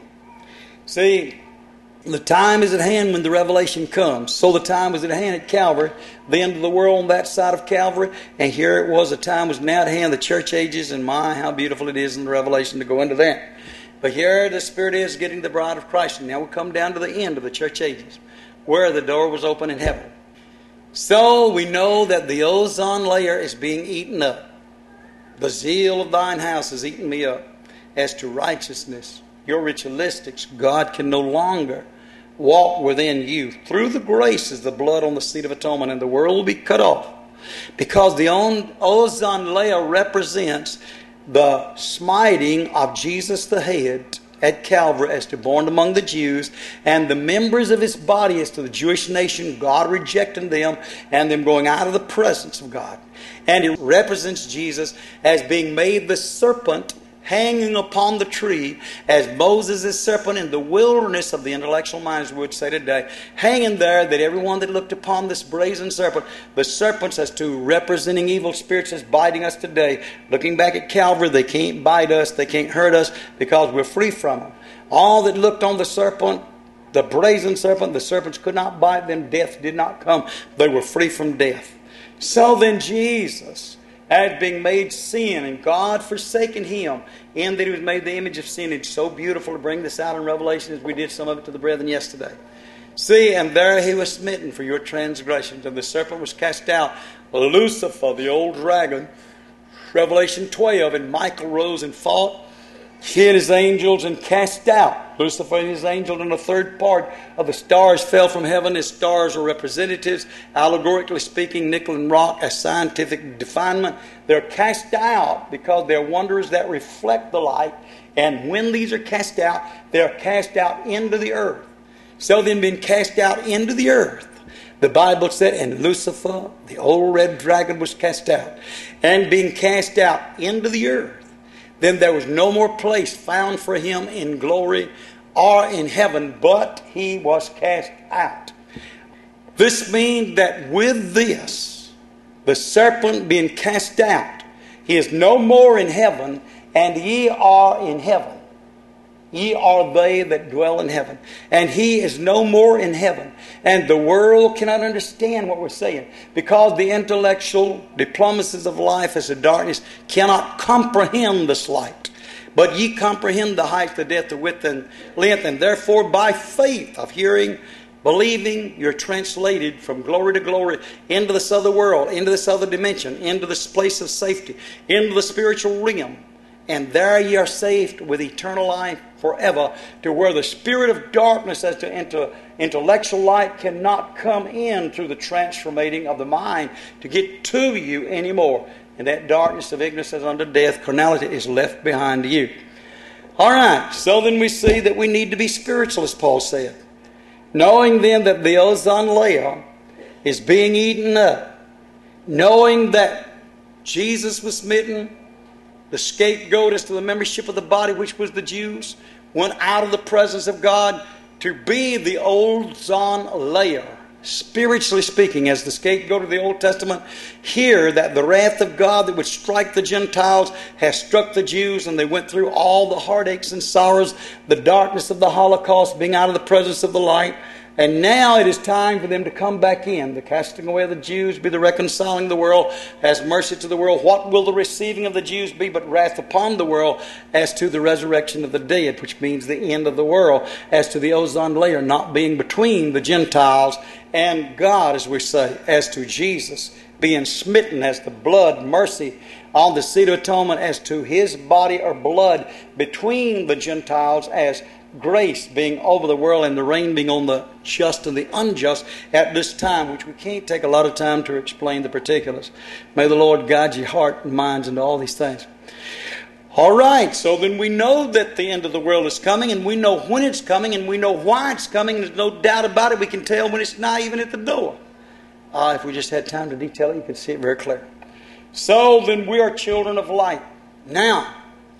See, the time is at hand when the revelation comes. So the time was at hand at Calvary, the end of the world on that side of Calvary. And here it was, the time was now at hand, the church ages, and my, how beautiful it is in the revelation to go into that. But here the Spirit is getting the bride of Christ. And now we come down to the end of the church ages, where the door was open in heaven. So we know that the ozone layer is being eaten up. The zeal of thine house is eating me up. As to righteousness, your ritualistics, God can no longer walk within you. Through the grace is the blood on the seat of atonement, and the world will be cut off. Because the ozone layer represents the smiting of Jesus the head at Calvary as to born among the Jews, and the members of his body as to the Jewish nation, God rejecting them and them going out of the presence of God. And it represents Jesus as being made the serpent hanging upon the tree, as Moses is serpent in the wilderness of the intellectual minds, we would say today, hanging there, that everyone that looked upon this brazen serpent, the serpents as to representing evil spirits as biting us today, looking back at Calvary, they can't bite us, they can't hurt us, because we're free from them. All that looked on the serpent, the brazen serpent, the serpents could not bite them, death did not come, they were free from death. So then Jesus, as being made sin, and God forsaken him, in that he was made the image of sin. It's so beautiful to bring this out in Revelation, as we did some of it to the brethren yesterday. See, and there he was smitten for your transgressions, and the serpent was cast out. Lucifer, the old dragon, Revelation twelve, and Michael rose and fought, he and his angels, and cast out Lucifer and his angels, and a third part of the stars fell from heaven. His stars are representatives, allegorically speaking, nickel and rock, as scientific definement. They're cast out because they're wonders that reflect the light. And when these are cast out, they're cast out into the earth. So then being cast out into the earth, the Bible said, and Lucifer, the old red dragon, was cast out. And being cast out into the earth, then there was no more place found for him in glory or in heaven, but he was cast out. This means that with this, the serpent being cast out. He is no more in heaven, and ye are in heaven. Ye are they that dwell in heaven. And he is no more in heaven. And the world cannot understand what we're saying, because the intellectual diplomacies of life as a darkness cannot comprehend this light. But ye comprehend the height, the depth, the width, and length. And therefore by faith of hearing, believing, you're translated from glory to glory into this other world, into this other dimension, into this place of safety, into the spiritual realm. And there ye are saved with eternal life forever, to where the spirit of darkness as to into intellectual light cannot come in through the transformating of the mind to get to you anymore. And that darkness of ignorance as unto death, carnality, is left behind you. All right, so then we see that we need to be spiritual, as Paul said. Knowing then that the ozone layer is being eaten up. Knowing that Jesus was smitten, the scapegoat as to the membership of the body, which was the Jews, went out of the presence of God to be the ozone layer, spiritually speaking, as the scapegoat of the Old Testament. Here, that the wrath of God that would strike the Gentiles has struck the Jews, and they went through all the heartaches and sorrows, the darkness of the Holocaust, being out of the presence of the light. And now it is time for them to come back in. The casting away of the Jews be the reconciling of the world, as mercy to the world. What will the receiving of the Jews be but wrath upon the world, as to the resurrection of the dead, which means the end of the world, as to the ozone layer not being between the Gentiles and God, as we say, as to Jesus being smitten, as the blood, mercy on the seat of atonement, as to his body or blood between the Gentiles, as grace being over the world and the rain being on the just and the unjust at this time, which we can't take a lot of time to explain the particulars. May the Lord guide your heart and minds into all these things. All right, so then we know that the end of the world is coming, and we know when it's coming, and we know why it's coming. There's no doubt about it. We can tell when it's not even at the door. Uh, if we just had time to detail it, you could see it very clear. So then we are children of light. Now,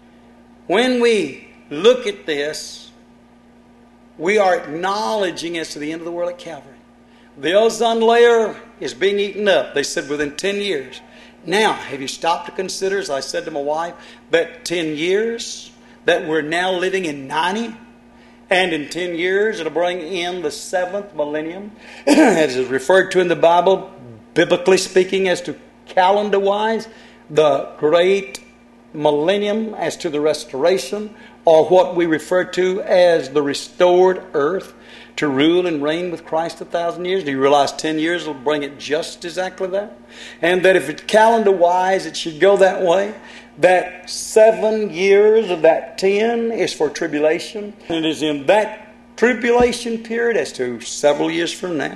when we look at this, we are acknowledging as to the end of the world at Calvary. The ozone layer is being eaten up, they said, within ten years. Now, have you stopped to consider, as I said to my wife, that ten years, that we're now living in ninety, and in ten years it'll bring in the seventh millennium, as is referred to in the Bible, biblically speaking, as to calendar-wise, the great millennium as to the restoration, or what we refer to as the restored earth, to rule and reign with Christ a thousand years. Do you realize ten years will bring it just exactly that? And that if it's calendar-wise, it should go that way. That seven years of that ten is for tribulation. And it is in that tribulation period, as to several years from now,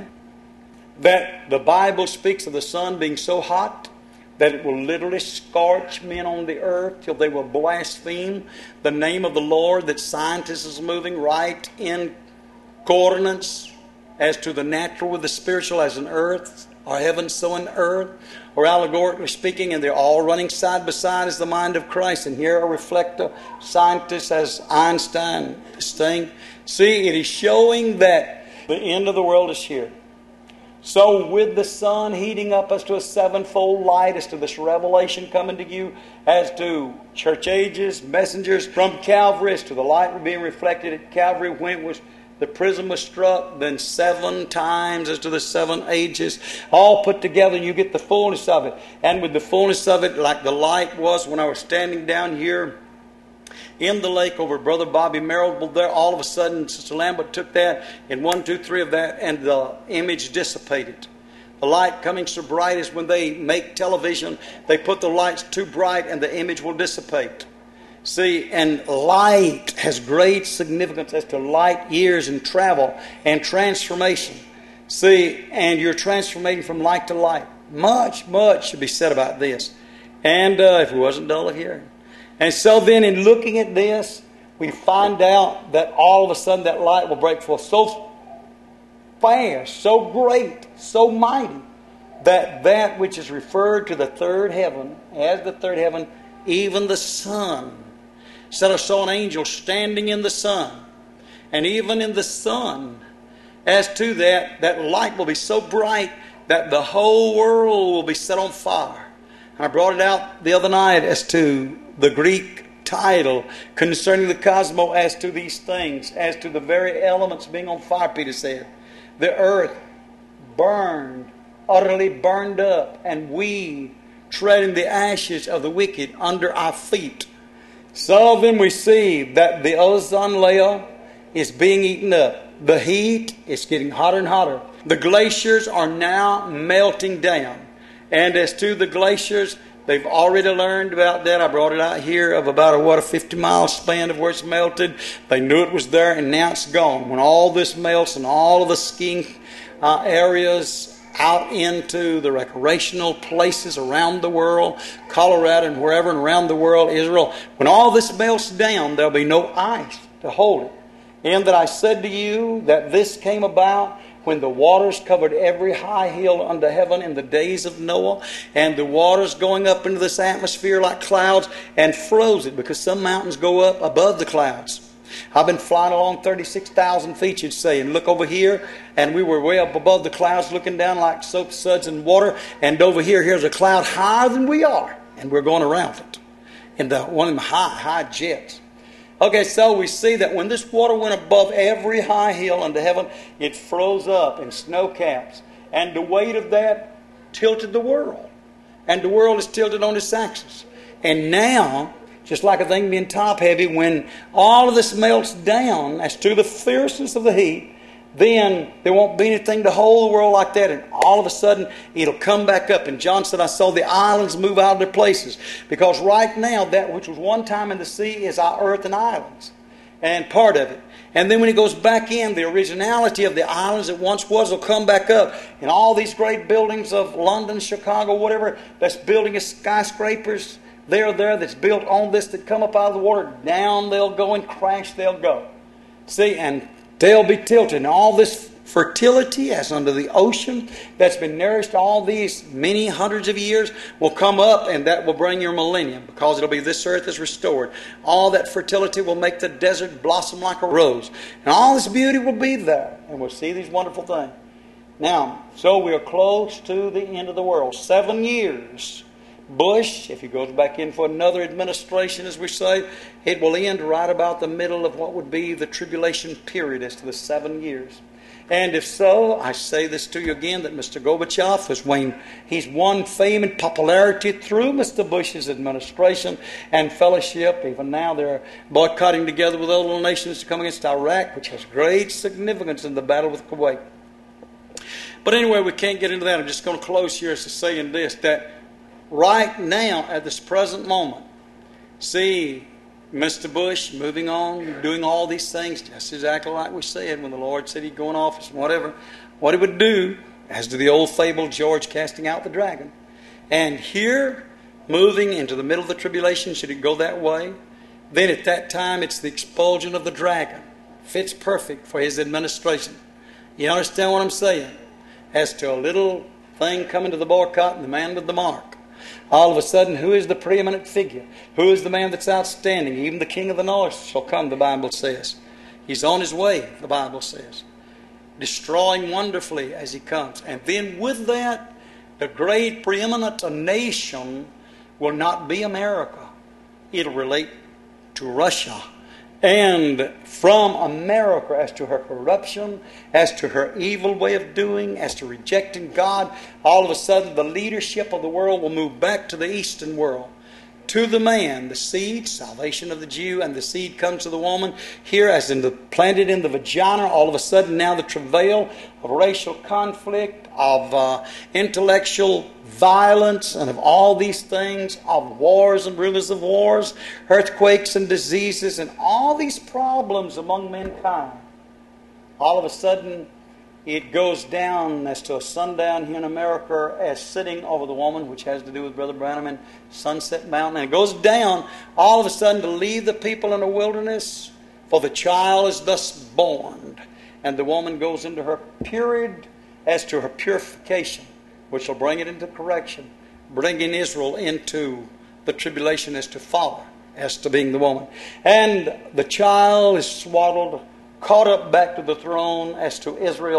that the Bible speaks of the sun being so hot that it will literally scorch men on the earth till they will blaspheme the name of the Lord, that scientists are moving right in coordinates as to the natural with the spiritual, as in earth, or heaven so in earth, or allegorically speaking, and they're all running side by side as the mind of Christ. And here are reflector scientists as Einstein, this thing. See, it is showing that the end of the world is here. So with the sun heating up as to a sevenfold light, as to this revelation coming to you, as to church ages, messengers from Calvary, as to the light being reflected at Calvary when it was the prism was struck, then seven times as to the seven ages, all put together, and you get the fullness of it. And with the fullness of it, like the light was when I was standing down here in the lake over Brother Bobby Merrill there, all of a sudden Sister Lambert took that and one, two, three of that, and the image dissipated. The light coming so bright is when they make television, they put the lights too bright and the image will dissipate. See, and light has great significance as to light years and travel and transformation. See, and you're transformating from light to light. Much, much should be said about this. And uh, if it wasn't dull of hearing. And so then in looking at this, we find out that all of a sudden that light will break forth so fast, so great, so mighty, that that which is referred to the third heaven, as the third heaven, even the sun. Said I saw an angel standing in the sun. And even in the sun, as to that, that light will be so bright that the whole world will be set on fire. And I brought it out the other night as to the Greek title concerning the cosmos, as to these things, as to the very elements being on fire. Peter said, the earth burned, utterly burned up, and we treading the ashes of the wicked under our feet. So then we see that the ozone layer is being eaten up. The heat is getting hotter and hotter. The glaciers are now melting down. And as to the glaciers, they've already learned about that. I brought it out here of about a, what, a fifty mile span of where it's melted. They knew it was there, and now it's gone. When all this melts and all of the skiing uh, areas out into the recreational places around the world, Colorado and wherever and around the world, Israel, when all this melts down, there'll be no ice to hold it. And that I said to you that this came about when the waters covered every high hill under heaven in the days of Noah, and the waters going up into this atmosphere like clouds and froze it, because some mountains go up above the clouds. I've been flying along thirty-six thousand feet, you'd say, and look over here, and we were way up above the clouds looking down like soap suds in water, and over here, here's a cloud higher than we are, and we're going around it in the one of them high, high jets. Okay, so we see that when this water went above every high hill under heaven, it froze up in snow caps. And the weight of that tilted the world. And the world is tilted on its axis. And now, just like a thing being top heavy, when all of this melts down as to the fierceness of the heat, then there won't be anything to hold the world like that, and all of a sudden it'll come back up. And John said, I saw the islands move out of their places, because right now that which was one time in the sea is our earth and islands, and part of it. And then when it goes back in, the originality of the islands that once was will come back up, and all these great buildings of London, Chicago, whatever, that's building as skyscrapers there, there, that's built on this, that come up out of the water, down they'll go and crash they'll go. See, and they'll be tilted. And all this fertility as under the ocean that's been nourished all these many hundreds of years will come up, and that will bring your millennium, because it'll be this earth is restored. All that fertility will make the desert blossom like a rose. And all this beauty will be there. And we'll see these wonderful things. Now, so we are close to the end of the world. Seven years. Bush, if he goes back in for another administration, as we say, it will end right about the middle of what would be the tribulation period as to the seven years. And if so, I say this to you again, that Mister Gorbachev has won, he's won fame and popularity through Mister Bush's administration and fellowship. Even now they're boycotting together with other little nations to come against Iraq, which has great significance in the battle with Kuwait. But anyway, we can't get into that. I'm just going to close here as to saying this, that right now, at this present moment, see Mister Bush moving on, doing all these things, just exactly like we said when the Lord said he'd go in office and whatever, what he would do, as to the old fable, George casting out the dragon. And here, moving into the middle of the tribulation, should it go that way, then at that time it's the expulsion of the dragon. Fits perfect for his administration. You understand what I'm saying? As to a little thing coming to the boycott and the man with the mark. All of a sudden, who is the preeminent figure? Who is the man that's outstanding? Even the king of the north shall come, the Bible says. He's on his way, the Bible says. Destroying wonderfully as he comes. And then with that, the great preeminent nation will not be America. It'll relate to Russia. And from America, as to her corruption, as to her evil way of doing, as to rejecting God, all of a sudden the leadership of the world will move back to the Eastern world. To the man, the seed, salvation of the Jew, and the seed comes to the woman. Here, as in the planted in the vagina, all of a sudden now the travail of racial conflict, of uh, intellectual violence, and of all these things, of wars and rumors of wars, earthquakes and diseases, and all these problems among mankind. All of a sudden, it goes down as to a sundown here in America as sitting over the woman, which has to do with Brother Branham and Sunset Mountain. And it goes down all of a sudden to leave the people in the wilderness, for the child is thus born. And the woman goes into her period as to her purification, which will bring it into correction, bringing Israel into the tribulation as to father, as to being the woman. And the child is swaddled, caught up back to the throne as to Israel,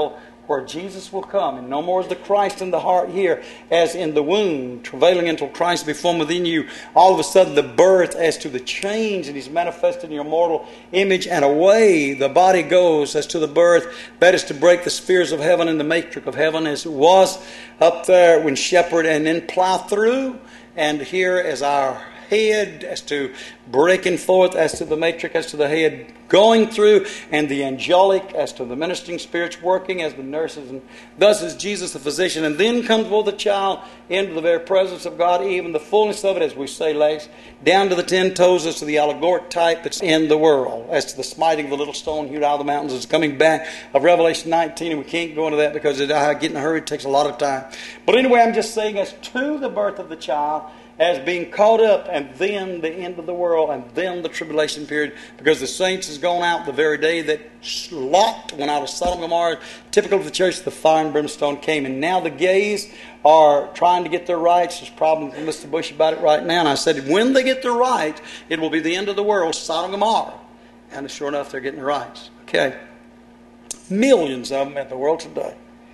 where Jesus will come, and no more is the Christ in the heart here as in the womb, travailing until Christ be formed within you. All of a sudden the birth as to the change that He's manifested in your mortal image, and away the body goes as to the birth. That is to break the spheres of heaven and the matrix of heaven as it was up there when shepherd and then plow through. And here as our head, as to breaking forth, as to the matrix, as to the head going through, and the angelic, as to the ministering spirits working, as the nurses, and thus is Jesus the physician. And then comes forth the child into the very presence of God, even the fullness of it, as we say last, down to the ten toes, as to the allegoric type that's in the world, as to the smiting of the little stone hewed out of the mountains, is coming back of Revelation nineteen, and we can't go into that because it, I get in a hurry, it takes a lot of time. But anyway, I'm just saying as to the birth of the child, as being caught up, and then the end of the world, and then the tribulation period, because the saints has gone out the very day that Lot went out of Sodom and Gomorrah. Typical of the church, the fire and brimstone came, and now the gays are trying to get their rights. There's problems with Mister Bush about it right now, and I said when they get their rights, it will be the end of the world, Sodom and Gomorrah. And sure enough, they're getting their rights. Okay, millions of them in the world today.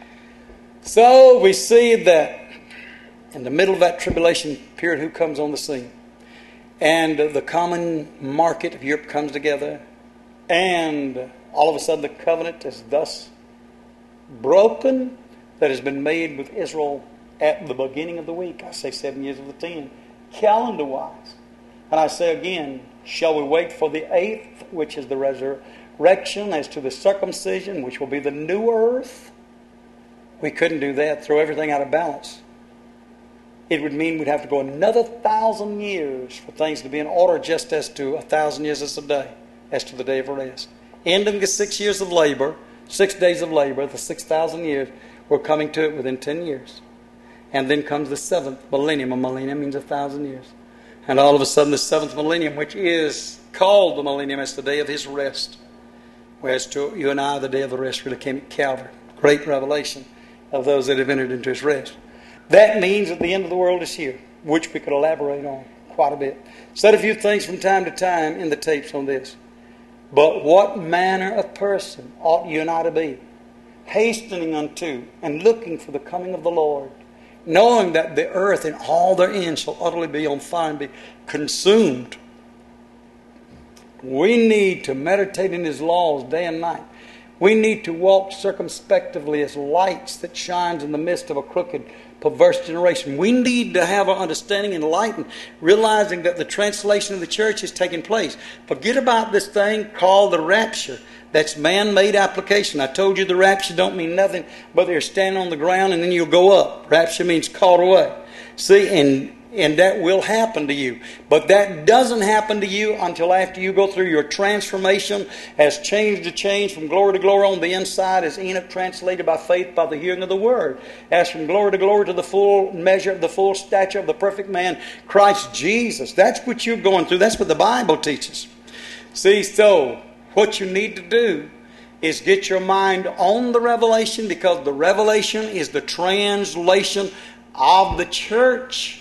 So we see that in the middle of that tribulation period, who comes on the scene? And the common market of Europe comes together, and all of a sudden the covenant is thus broken that has been made with Israel at the beginning of the week. I say seven years of the ten, calendar-wise. And I say again, shall we wait for the eighth, which is the resurrection, as to the circumcision, which will be the new earth? We couldn't do that, throw everything out of balance. It would mean we'd have to go another thousand years for things to be in order, just as to a thousand years is a day, as to the day of rest. Ending the six years of labor, six days of labor, the six thousand years, we're coming to it within ten years. And then comes the seventh millennium. A millennium means a thousand years. And all of a sudden the seventh millennium, which is called the millennium, is the day of His rest. Whereas to you and I, the day of the rest really came at Calvary. Great revelation of those that have entered into His rest. That means that the end of the world is here, which we could elaborate on quite a bit. Said a few things from time to time in the tapes on this. But what manner of person ought you and I to be? Hastening unto and looking for the coming of the Lord, knowing that the earth and all therein shall utterly be on fire and be consumed. We need to meditate in His laws day and night. We need to walk circumspectively as lights that shines in the midst of a crooked, perverse generation. We need to have our understanding enlightened, realizing that the translation of the church is taking place. Forget about this thing called the rapture. That's man-made application. I told you the rapture don't mean nothing but they're standing on the ground and then you'll go up. Rapture means caught away. See, and And that will happen to you. But that doesn't happen to you until after you go through your transformation as change to change, from glory to glory on the inside, as Enoch translated by faith by the hearing of the word. As from glory to glory to the full measure of the full stature of the perfect man, Christ Jesus. That's what you're going through. That's what the Bible teaches. See, so what you need to do is get your mind on the revelation, because the revelation is the translation of the church.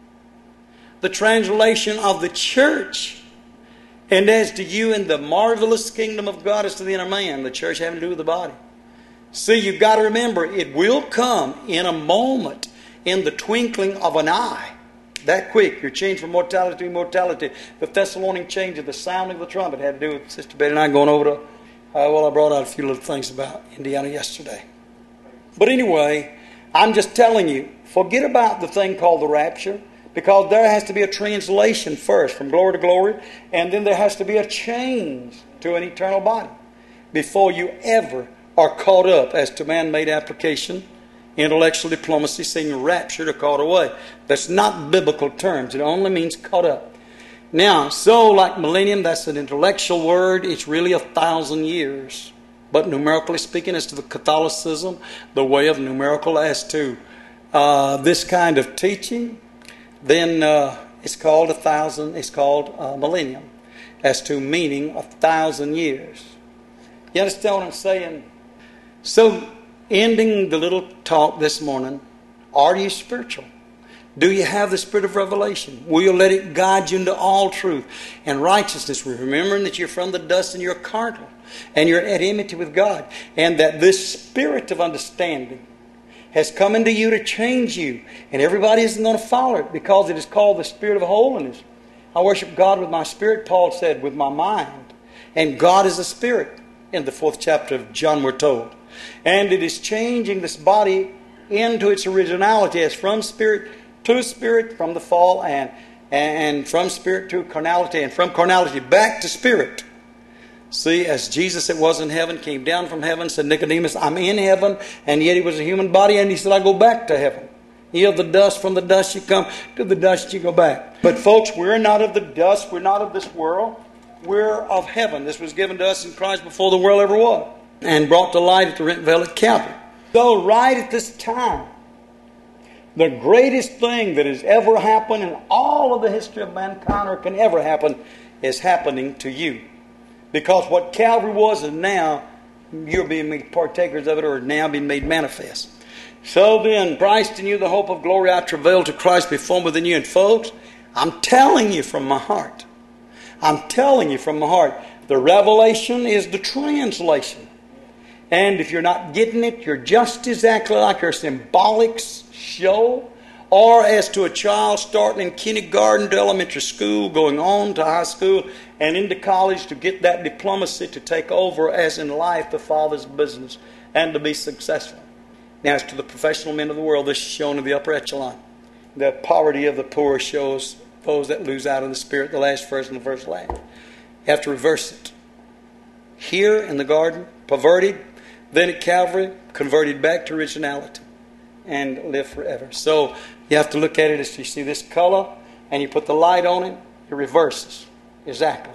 The translation of the church. And as to you in the marvelous kingdom of God as to the inner man, the church having to do with the body. See, you've got to remember, it will come in a moment, in the twinkling of an eye. That quick, you're changed from mortality to immortality. The Thessalonian change of the sound of the trumpet had to do with Sister Betty and I going over to, uh, well, I brought out a few little things about Indiana yesterday. But anyway, I'm just telling you, forget about the thing called the rapture. Because there has to be a translation first from glory to glory, and then there has to be a change to an eternal body before you ever are caught up as to man-made application, intellectual diplomacy, saying raptured or caught away. That's not biblical terms. It only means caught up. Now, so like millennium, that's an intellectual word. It's really a thousand years. But numerically speaking, as to the Catholicism, the way of numerical as to uh, this kind of teaching, then uh, it's called a thousand, it's called a millennium, as to meaning a thousand years. You understand what I'm saying? So, ending the little talk this morning, are you spiritual? Do you have the spirit of revelation? Will you let it guide you into all truth and righteousness? Remembering that you're from the dust and you're carnal and you're at enmity with God. And that this spirit of understanding has come into you to change you. And everybody isn't going to follow it because it is called the spirit of holiness. I worship God with my spirit, Paul said, with my mind. And God is a spirit. In the fourth chapter of John we're told. And it is changing this body into its originality as from spirit to spirit, from the fall, and, and from spirit to carnality, and from carnality back to spirit. See, as Jesus that was in heaven came down from heaven, said, Nicodemus, I'm in heaven, and yet he was a human body, and he said, I go back to heaven. Ye of the dust, from the dust you come, to the dust you go back. But folks, we're not of the dust, we're not of this world. We're of heaven. This was given to us in Christ before the world ever was, and brought to light at the rent veil at Calvary. So right at this time, the greatest thing that has ever happened in all of the history of mankind, or can ever happen, is happening to you. Because what Calvary was and now, you're being made partakers of it, or now being made manifest. So then, Christ in you, the hope of glory, I travail to Christ be formed within you. And folks, I'm telling you from my heart, I'm telling you from my heart, the revelation is the translation. And if you're not getting it, you're just exactly like your symbolics show. Or as to a child starting in kindergarten to elementary school, going on to high school, and into college to get that diplomacy to take over as in life the Father's business and to be successful. Now as to the professional men of the world, this is shown in the upper echelon. The poverty of the poor shows those that lose out in the spirit, the last first and the first last. You have to reverse it. Here in the garden, perverted, then at Calvary, converted back to originality and live forever. So you have to look at it as you see this color and you put the light on it, it reverses. Exactly.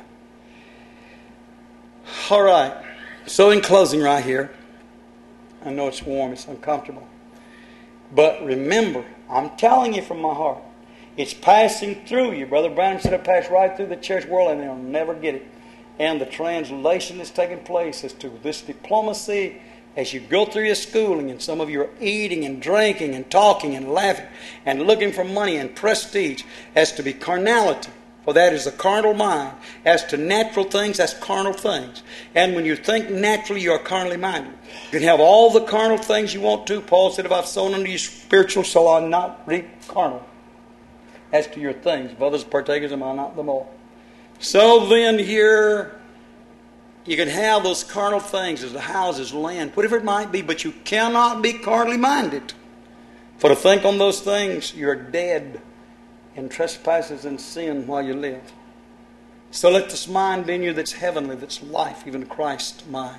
All right. So in closing right here, I know it's warm, it's uncomfortable. But remember, I'm telling you from my heart, it's passing through you. Brother Branham said it passed right through the church world and they'll never get it. And the translation that's taking place as to this diplomacy as you go through your schooling, and some of you are eating and drinking and talking and laughing and looking for money and prestige, as to be carnality. For that is the carnal mind. As to natural things, that's carnal things. And when you think naturally, you are carnally minded. You can have all the carnal things you want to. Paul said, if I've sown unto you spiritual, shall I not reap carnal? As to your things, if others partakers, am I not them all? So then here, you can have those carnal things as the houses, land, whatever it might be, but you cannot be carnally minded. For to think on those things, you're dead in trespasses and sin while you live. So let this mind be in you that's heavenly, that's life, even Christ's mind.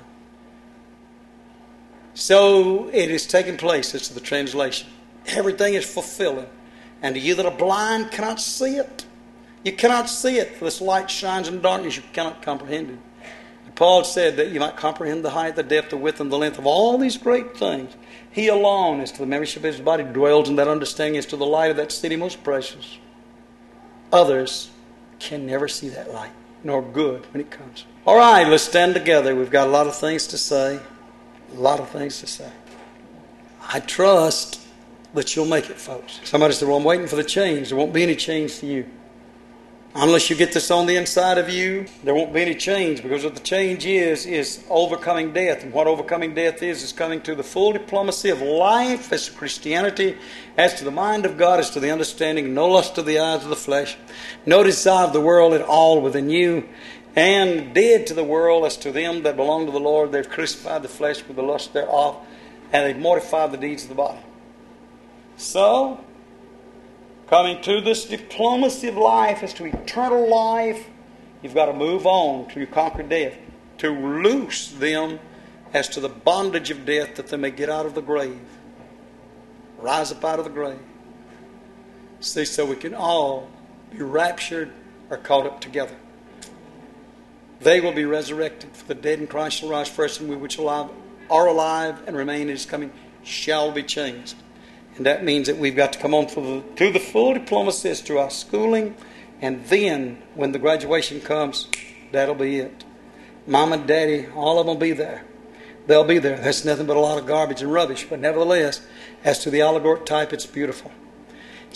So it is taking place. It's the translation. Everything is fulfilling. And to you that are blind cannot see it. You cannot see it, for this light shines in darkness. You cannot comprehend it. And Paul said that you might comprehend the height, the depth, the width, and the length of all these great things. He alone, as to the membership of his body, dwells in that understanding as to the light of that city most precious. Others can never see that light, nor good when it comes. All right, let's stand together. We've got a lot of things to say. A lot of things to say. I trust that you'll make it, folks. Somebody said, well, I'm waiting for the change. There won't be any change to you. Unless you get this on the inside of you, there won't be any change, because what the change is, is overcoming death. And what overcoming death is, is coming to the full diplomacy of life as to Christianity, as to the mind of God, as to the understanding, no lust of the eyes of the flesh, no desire of the world at all within you, and dead to the world as to them that belong to the Lord. They've crucified the flesh with the lust thereof, and they've mortified the deeds of the body. So, coming to this diplomacy of life as to eternal life, you've got to move on till you conquer death, to loose them as to the bondage of death, that they may get out of the grave, rise up out of the grave. See, so we can all be raptured or caught up together. They will be resurrected, for the dead in Christ shall rise first, and we which alive are alive and remain in his coming shall be changed. And that means that we've got to come on to the, to the full diplomacy as to our schooling. And then, when the graduation comes, that'll be it. Mom and Daddy, all of them will be there. They'll be there. That's nothing but a lot of garbage and rubbish. But nevertheless, as to the allegoric type, it's beautiful.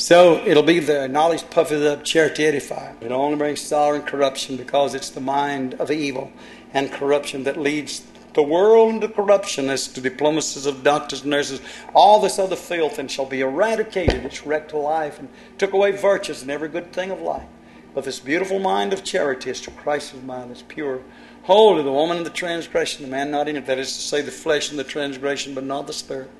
So it'll be there. Knowledge puffeth up, charity edifieth. It only brings sorrow and corruption because it's the mind of evil and corruption that leads the world into corruption as to diplomacies of doctors, nurses, all this other filth, and shall be eradicated. It's wrecked life and took away virtues and every good thing of life. But this beautiful mind of charity is to Christ's mind that's pure. Holy, the woman in the transgression, the man not in it. That is to say, the flesh in the transgression, but not the spirit.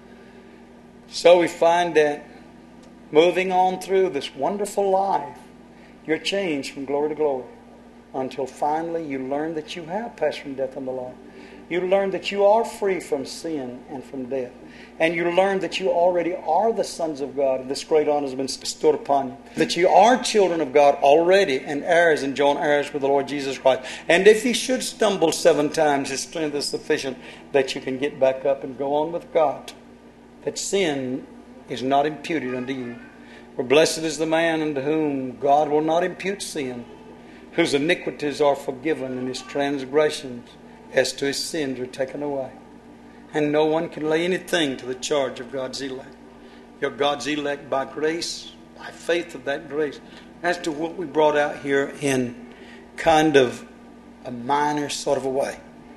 So we find that moving on through this wonderful life, you're changed from glory to glory until finally you learn that you have passed from death unto life. You learn that you are free from sin and from death. And you learn that you already are the sons of God, and this great honor has been bestowed upon you. That you are children of God already, and heirs, and joint heirs with the Lord Jesus Christ. And if you should stumble seven times, His strength is sufficient that you can get back up and go on with God. That sin is not imputed unto you. For blessed is the man unto whom God will not impute sin, whose iniquities are forgiven and his transgressions as to his sins are taken away. And no one can lay anything to the charge of God's elect. You're God's elect by grace, by faith of that grace. As to what we brought out here in kind of a minor sort of a way.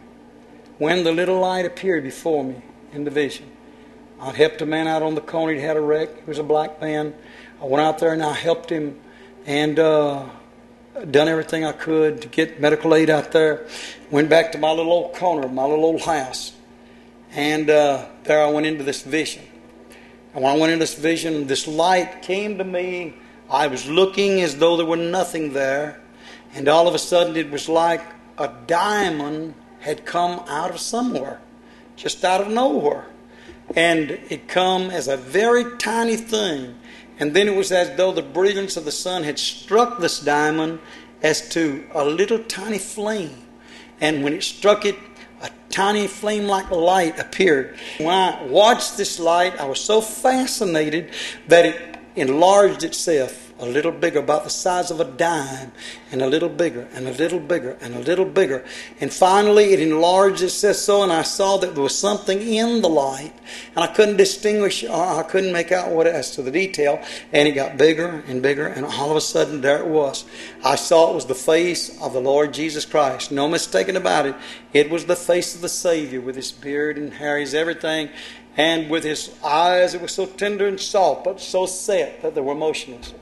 When the little light appeared before me in the vision, I helped a man out on the corner. He had a wreck. He was a black man. I went out there and I helped him and uh, done everything I could to get medical aid out there. Went back to my little old corner, my little old house. And uh, there I went into this vision. And when I went into this vision, this light came to me. I was looking as though there were nothing there. And all of a sudden it was like a diamond had come out of somewhere. Just out of nowhere. And it come as a very tiny thing. And then it was as though the brilliance of the sun had struck this diamond as to a little tiny flame. And when it struck it, a tiny flame-like light appeared. When I watched this light, I was so fascinated that it enlarged itself a little bigger, about the size of a dime, and a little bigger, and a little bigger, and a little bigger. And finally it enlarged itself so, and I saw that there was something in the light, and I couldn't distinguish, I couldn't make out what as to the detail, and it got bigger and bigger, and all of a sudden there it was. I saw it was the face of the Lord Jesus Christ. No mistaking about it. It was the face of the Savior with his beard and hair, his everything, and with his eyes, it was so tender and soft, but so set that they were motionless.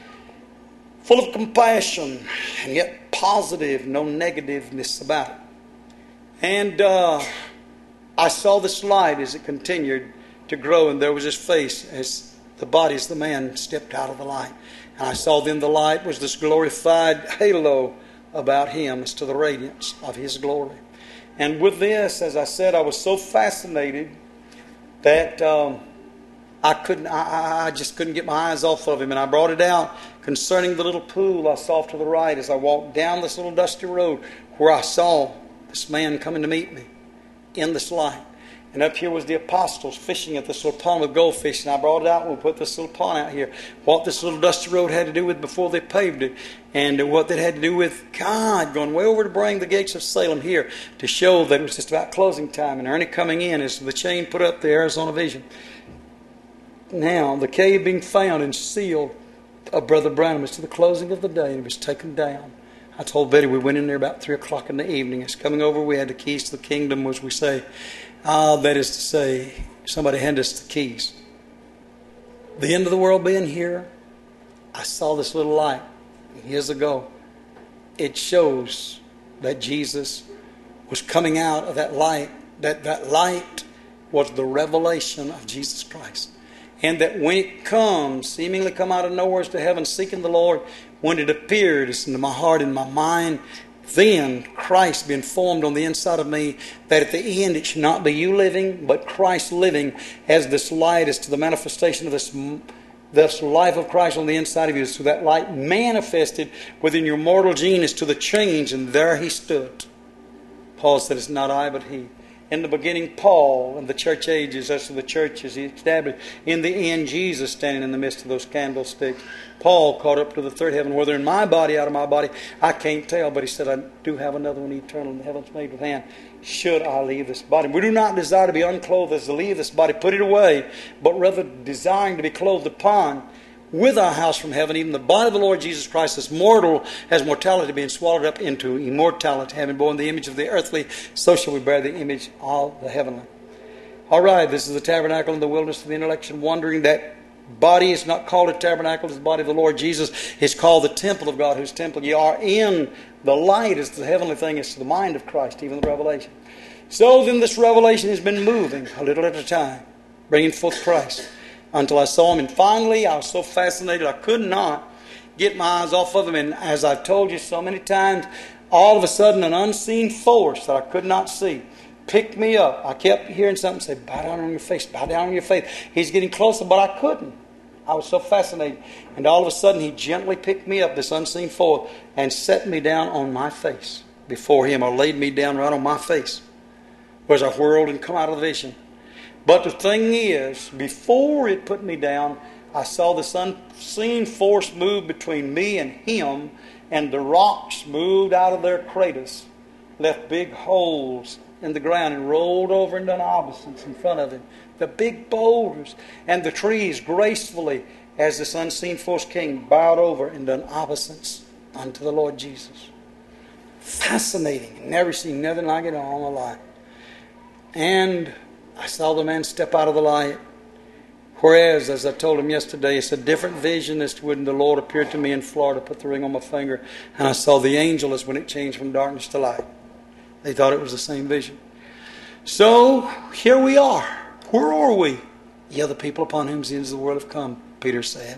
Full of compassion, and yet positive, no negativeness about it. And uh, I saw this light as it continued to grow, and there was his face as the body as the man stepped out of the light. And I saw then the light was this glorified halo about him as to the radiance of his glory. And with this, as I said, I was so fascinated that um, I couldn't. I, I just couldn't get my eyes off of him, and I brought it out concerning the little pool I saw to the right as I walked down this little dusty road, where I saw this man coming to meet me in this light. And up here was the apostles fishing at this little pond with goldfish, and I brought it out and we put this little pond out here. What this little dusty road had to do with before they paved it, and what that had to do with God going way over to bring the gates of Salem here to show that it was just about closing time, and Ernie coming in as the chain put up the Arizona Vision. Now, the cave being found and sealed of Brother Branham is to the closing of the day, and it was taken down. I told Betty we went in there about three o'clock in the evening. It's coming over. We had the keys to the kingdom, as we say. Uh, that is to say, somebody handed us the keys. The end of the world being here, I saw this little light years ago. It shows that Jesus was coming out of that light. That that light was the revelation of Jesus Christ. And that when it comes, seemingly come out of nowhere to heaven, seeking the Lord, when it appeared, it's into my heart and my mind, then Christ being formed on the inside of me, that at the end it should not be you living, but Christ living as this light is to the manifestation of this, this life of Christ on the inside of you. So that light manifested within your mortal gene is to the change, and there he stood. Paul said, it's not I, but he. In the beginning, Paul, and the church ages, as to the churches, he established. In the end, Jesus standing in the midst of those candlesticks. Paul caught up to the third heaven, whether in my body, out of my body, I can't tell. But he said, I do have another one eternal, and the heavens made with hand. Should I leave this body? We do not desire to be unclothed as to leave this body, put it away, but rather desiring to be clothed upon with our house from heaven, even the body of the Lord Jesus Christ is mortal, has mortality, being swallowed up into immortality, having borne the image of the earthly, so shall we bear the image of the heavenly. All right, this is the tabernacle in the wilderness of the intellection, wondering that body is not called a tabernacle, it's the body of the Lord Jesus. It's called the temple of God, whose temple you are in. The light is the heavenly thing, it's the mind of Christ, even the revelation. So then this revelation has been moving a little at a time, bringing forth Christ, until I saw him. And finally, I was so fascinated, I could not get my eyes off of him. And as I've told you so many times, all of a sudden an unseen force that I could not see picked me up. I kept hearing something say, bow down on your face, bow down on your face. He's getting closer, but I couldn't. I was so fascinated. And all of a sudden he gently picked me up, this unseen force, and set me down on my face before him, or laid me down right on my face, whereas I whirled and come out of the vision. But the thing is, before it put me down, I saw this unseen force move between me and him, and the rocks moved out of their craters, left big holes in the ground, and rolled over into an obeisance in front of him. The big boulders and the trees gracefully, as this unseen force came, bowed over and done obeisance unto the Lord Jesus. Fascinating. Never seen nothing like it all my life. And I saw the man step out of the light. Whereas, as I told him yesterday, it's a different vision as to when the Lord appeared to me in Florida, put the ring on my finger, and I saw the angel as when it changed from darkness to light. They thought it was the same vision. So, here we are. Where are we? Ye are the people upon whom the ends of the world have come, Peter said.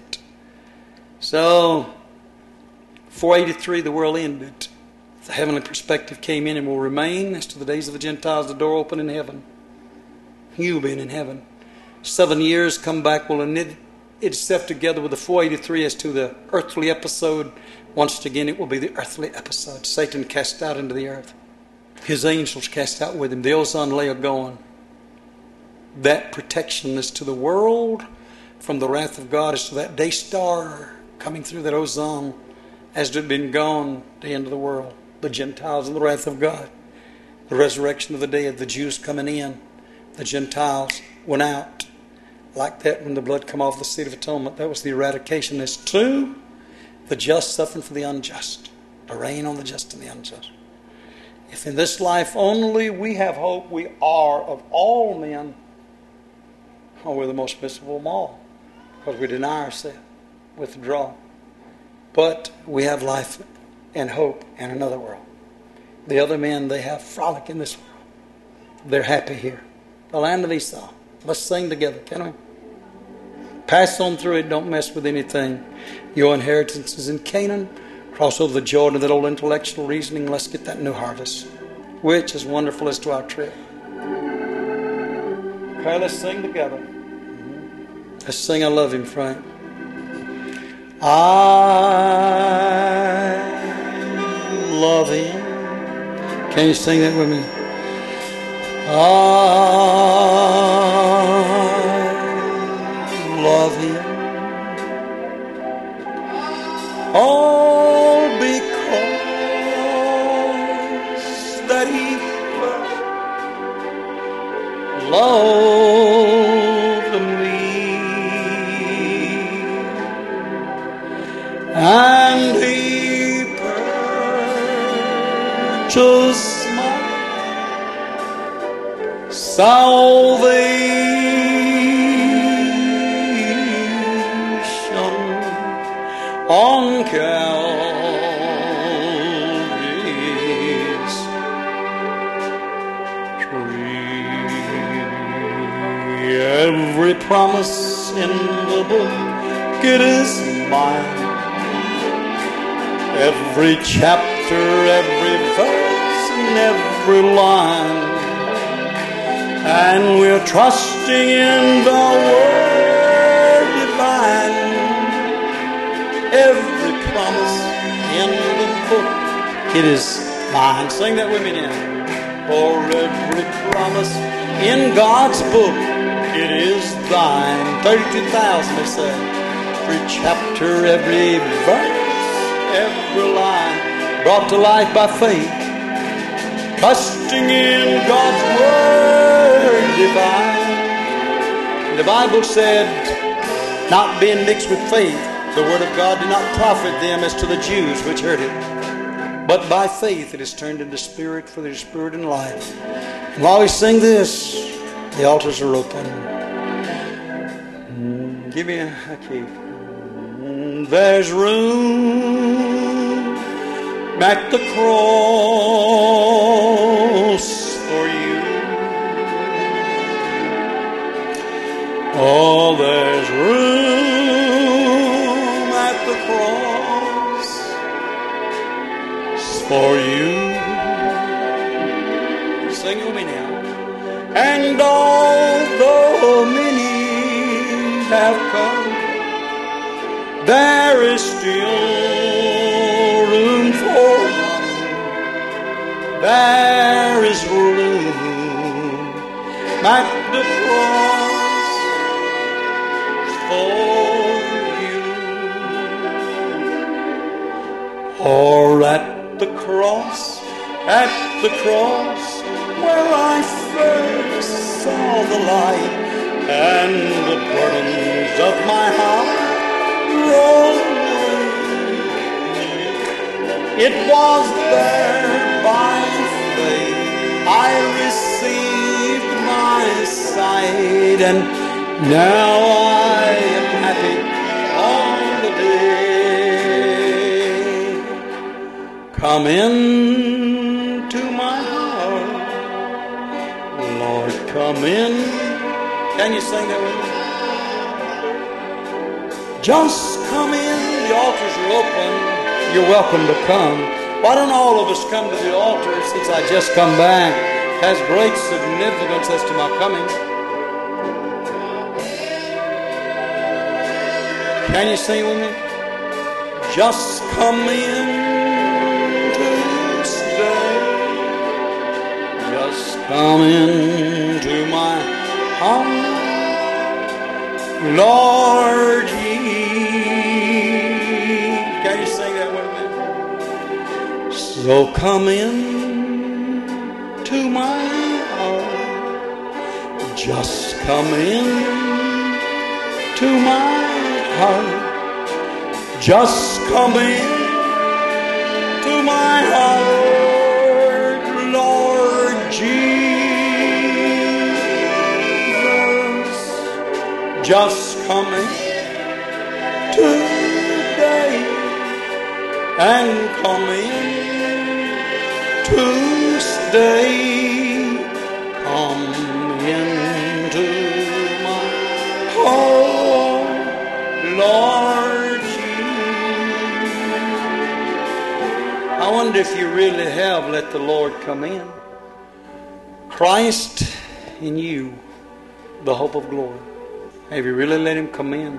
So, four eighty-three, the world ended. The heavenly perspective came in and will remain as to the days of the Gentiles, the door open in heaven. You being in heaven. Seven years come back will knit itself together with the four eighty-three as to the earthly episode. Once again, it will be the earthly episode. Satan cast out into the earth. His angels cast out with him. The ozone layer gone. That protection is to the world from the wrath of God, is to that day star coming through that ozone as it had been gone, the end of the world. The Gentiles and the wrath of God. The resurrection of the dead, the Jews coming in. The Gentiles went out. Like that when the blood come off the seat of atonement. That was the eradication. As to the just suffering for the unjust. To reign on the just and the unjust. If in this life only we have hope, we are of all men, oh, we're the most miserable of them all. Because we deny ourselves, withdraw. But we have life and hope in another world. The other men, they have frolic in this world. They're happy here. The land of Esau. Let's sing together, can we? Pass on through it. Don't mess with anything. Your inheritance is in Canaan. Cross over the Jordan of that old intellectual reasoning. Let's get that new harvest, which is wonderful as to our trip. Okay, let's sing together. Let's sing I Love Him, Frank. I love Him. Can you sing that with me? I love Him. All because that He first loved me, and He purchased my salvation on Calvary's tree. Every promise in the book, it is mine. Every chapter, every verse, and every line. And we're trusting in the Word divine. Every promise in the book, it is mine. Sing that with me now. For every promise in God's book, it is thine. thirty-two thousand, they say. Every chapter, every verse, every line, brought to life by faith. Trusting in God's Word divine. The Bible said, not being mixed with faith, the word of God did not profit them as to the Jews which heard it. But by faith it is turned into spirit for their spirit and life. And while we sing this, the altars are open. Give me a, a key. There's room at the cross for you. Oh, there's room at the cross for you. Sing with me now. And although many have come, there is still room for one. There is room at the cross for you. Or at the cross, at the cross, where I first saw the light and the burdens of my heart rolled away. It was there by faith I received my sight, and now I am happy all the day. Come into my heart, Lord, come in. Can you sing that with me? Just come in. The altars are open. You're welcome to come. Why don't all of us come to the altar since I just come back? It has great significance as to my coming. Can you sing with me? Just come in to stay. Just come into my heart, Lord Jesus. Can you sing that with me? So come in to my heart. Just come in to my heart. Just come in to my heart, Lord Jesus. Just come in today and come in to stay. Come into my heart, Lord Jesus. I wonder if you really have let the Lord come in. Christ in you, the hope of glory. Have you really let Him come in?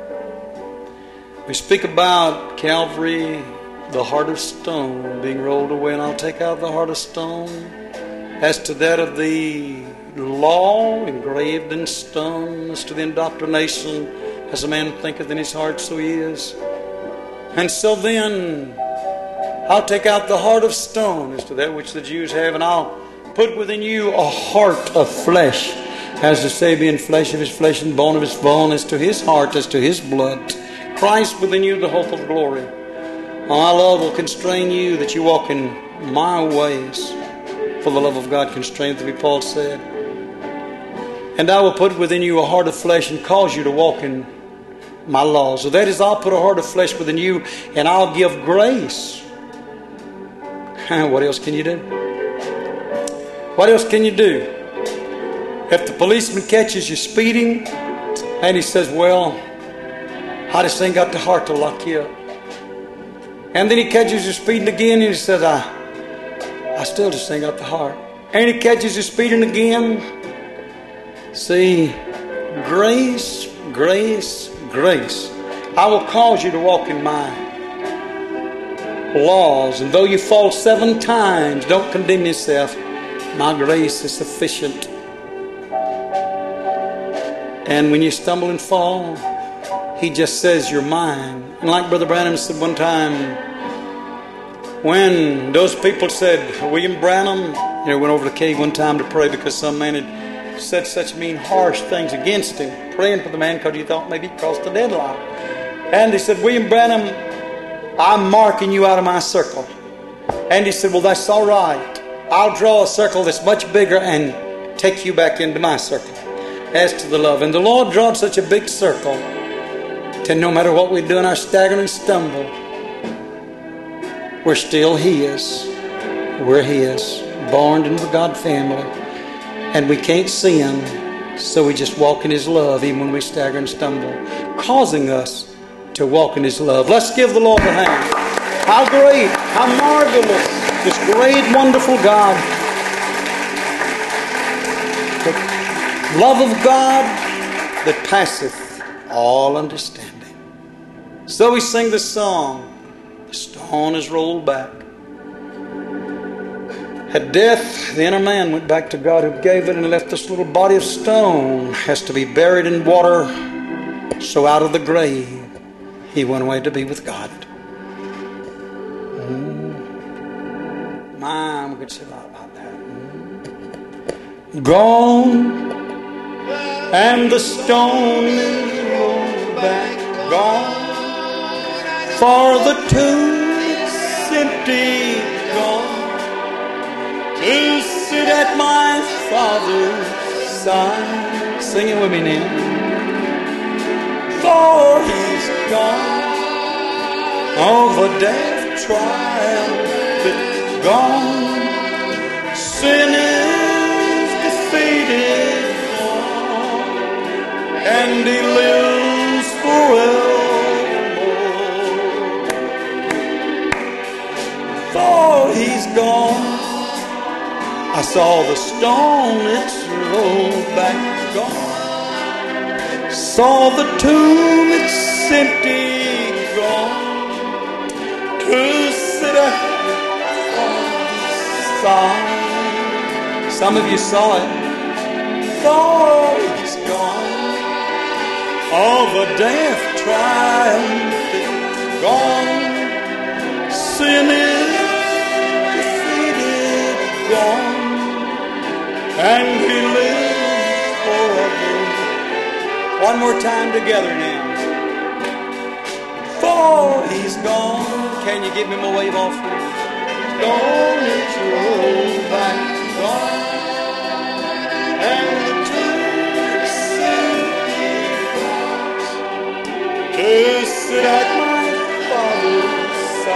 We speak about Calvary, the heart of stone being rolled away, and I'll take out the heart of stone. As to that of the law engraved in stone, as to the indoctrination, as a man thinketh in his heart, so he is. And so then, I'll take out the heart of stone, as to that which the Jews have, and I'll put within you a heart of flesh, as to say, being flesh of his flesh and bone of his bone, as to his heart, as to his blood. Christ within you, the hope of glory. My love will constrain you that you walk in my ways, for the love of God constraineth me, Paul said. And I will put within you a heart of flesh and cause you to walk in my laws. So that is, I'll put a heart of flesh within you, and I'll give grace. What else can you do? What else can you do? If the policeman catches you speeding, and he says, well, I just ain't got the heart to lock you up. And then he catches you speeding again, and he says, I, I still just ain't got the heart. And he catches you speeding again. See, grace, grace, grace. I will cause you to walk in my laws. And though you fall seven times, don't condemn yourself. My grace is sufficient. And when you stumble and fall, He just says, you're mine. And like Brother Branham said one time, when those people said, William Branham, he went over to the cave one time to pray because some man had said such mean, harsh things against him, praying for the man because you thought maybe he crossed the deadline. And he said, William Branham, I'm marking you out of my circle. And he said, well, that's all right. I'll draw a circle that's much bigger and take you back into my circle as to the love. And the Lord drawed such a big circle that no matter what we do in our stagger and stumble, we're still His. We're His, born into the God family. And we can't sin, so we just walk in His love even when we stagger and stumble, causing us to walk in His love. Let's give the Lord a hand. How great, how marvelous, this great, wonderful God. The love of God that passeth all understanding. So we sing this song, the stone is rolled back. At death, the inner man went back to God who gave it and left this little body of stone. Has to be buried in water. So out of the grave, he went away to be with God. Mm. My, we could say a lot about that. Mm. Gone, and the stone is rolled back. Gone, for the tomb is empty. Gone, to sit at my Father's side. Sing it with me now. For He's gone, all the death triumph gone, sin is defeated, gone, and He lives forevermore. For He's gone. I saw the stone, it's rolled back, gone. Saw the tomb, it's empty, gone. To sit at the side. Some of you saw it. For He's gone. All the death triumphed, gone. Sin is defeated, gone. And He lives forever. One more time together now. For He's gone. Can you give Him a wave offering? Gone, it's rolled back, gone. And the tomb is empty, gone. To sit at my Father's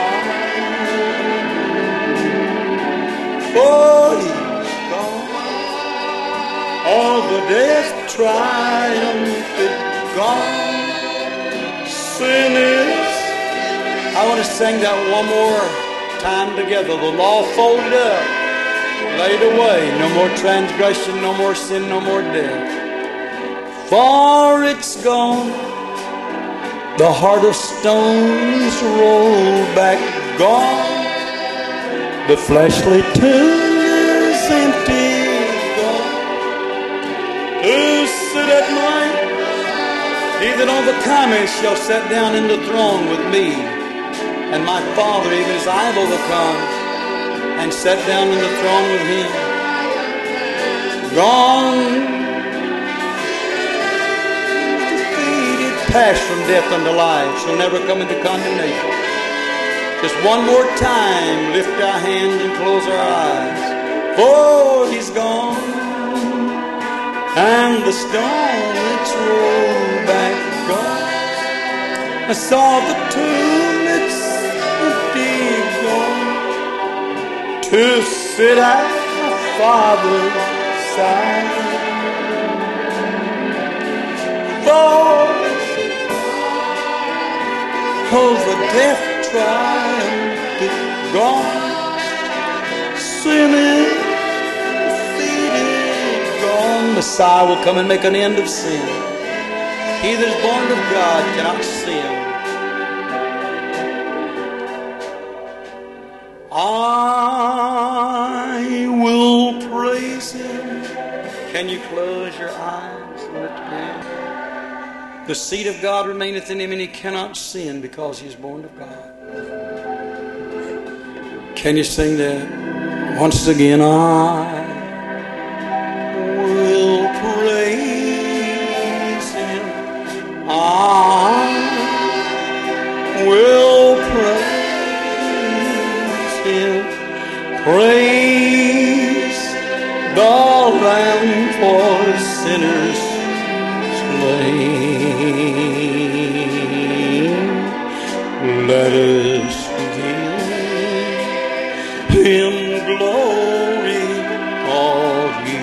side. For He's gone. All the death triumphant, gone. Sin is. I want to sing that one more time together. The law folded up, laid away. No more transgression, no more sin, no more death. For it's gone. The heart of stone's rolled back, gone. The fleshly tomb is empty, gone. To sit at my, he that overcometh shall sit down in the throne with me, and my Father, even as I have overcome, and sat down in the throne with Him. Gone, defeated, passed from death unto life, shall never come into condemnation. Just one more time, lift our hands and close our eyes. For He's gone. And the stone, it's rolled back, gone. I saw the tomb, it's empty, gone. To sit at my Father's side. For over death triumphed, gone. Sin is Messiah will come and make an end of sin. He that is born of God cannot sin. I will praise Him. Can you close your eyes and lift your hands? The seed of God remaineth in Him, and He cannot sin because He is born of God. Can you sing that once again? I will praise Him. will praise Him. Praise the Lamb for sinners slain. Let us give Him glory, all ye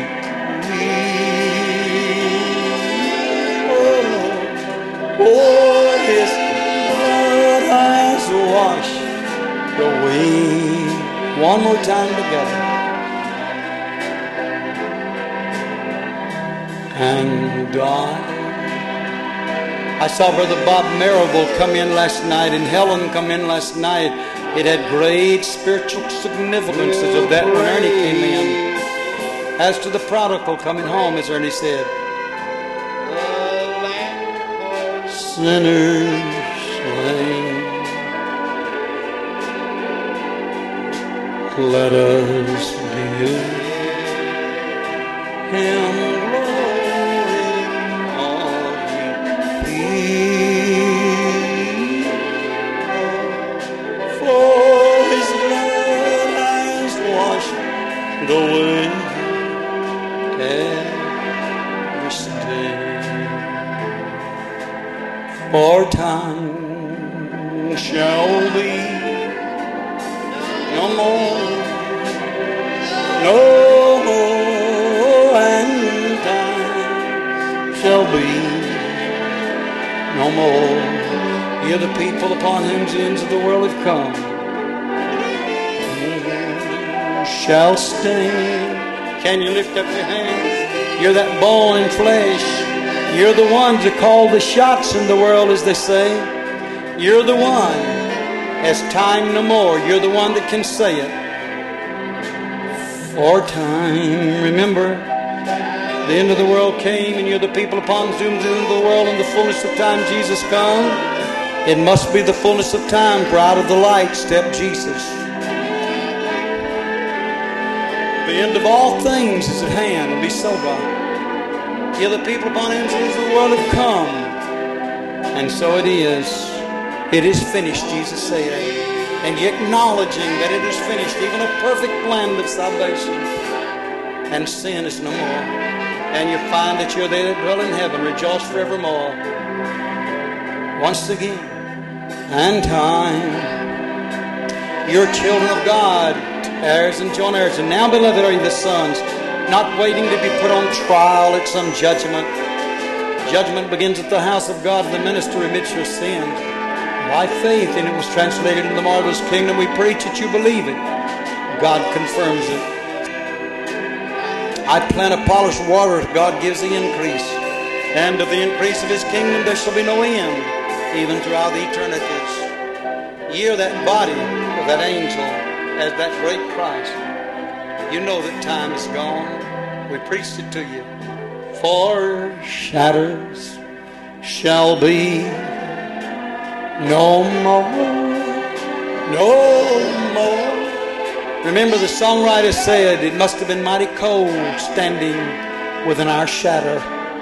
oh, oh, His blood has washed away. One more time together. And I, I saw Brother Bob Marable come in last night and Helen come in last night. It had great spiritual significance as of that when Ernie came in. As to the prodigal coming home, as Ernie said, sinners slain. Let us give Him glory, all ye people, for His blood has washed away every stain. For time shall be no more, no more, and time shall be no more. Ye are the people upon whom the ends of the world have come, shall stand. Can you lift up your hands? You're that bone and flesh. You're the ones that call the shots in the world, as they say. You're the one. As time no more, you're the one that can say it. For time, remember, the end of the world came, and you're the people upon whom the end of the world and the fullness of time Jesus come. It must be the fullness of time, for out of the light stepped Jesus. The end of all things is at hand, and be sober. You're the people upon whom the ends of the world have come. And so it is. It is finished, Jesus said, and ye acknowledging that it is finished, even a perfect plan of salvation, and sin is no more. And you find that you're there that dwell in heaven, rejoice forevermore. Once again, and time, you're children of God, heirs and joint heirs. And now, beloved, are you the sons, not waiting to be put on trial at some judgment. Judgment begins at the house of God, the minister admits your sins. By faith, and it was translated in the marvelous kingdom. We preach that you believe it. God confirms it. I plant a polished water, God gives the increase. And of the increase of His kingdom there shall be no end, even throughout the eternities. Ye are that body of that angel, as that great Christ. You know that time is gone. We preached it to you. For shadows shall be no more, no more. Remember, the songwriter said it must have been mighty cold standing within our shadow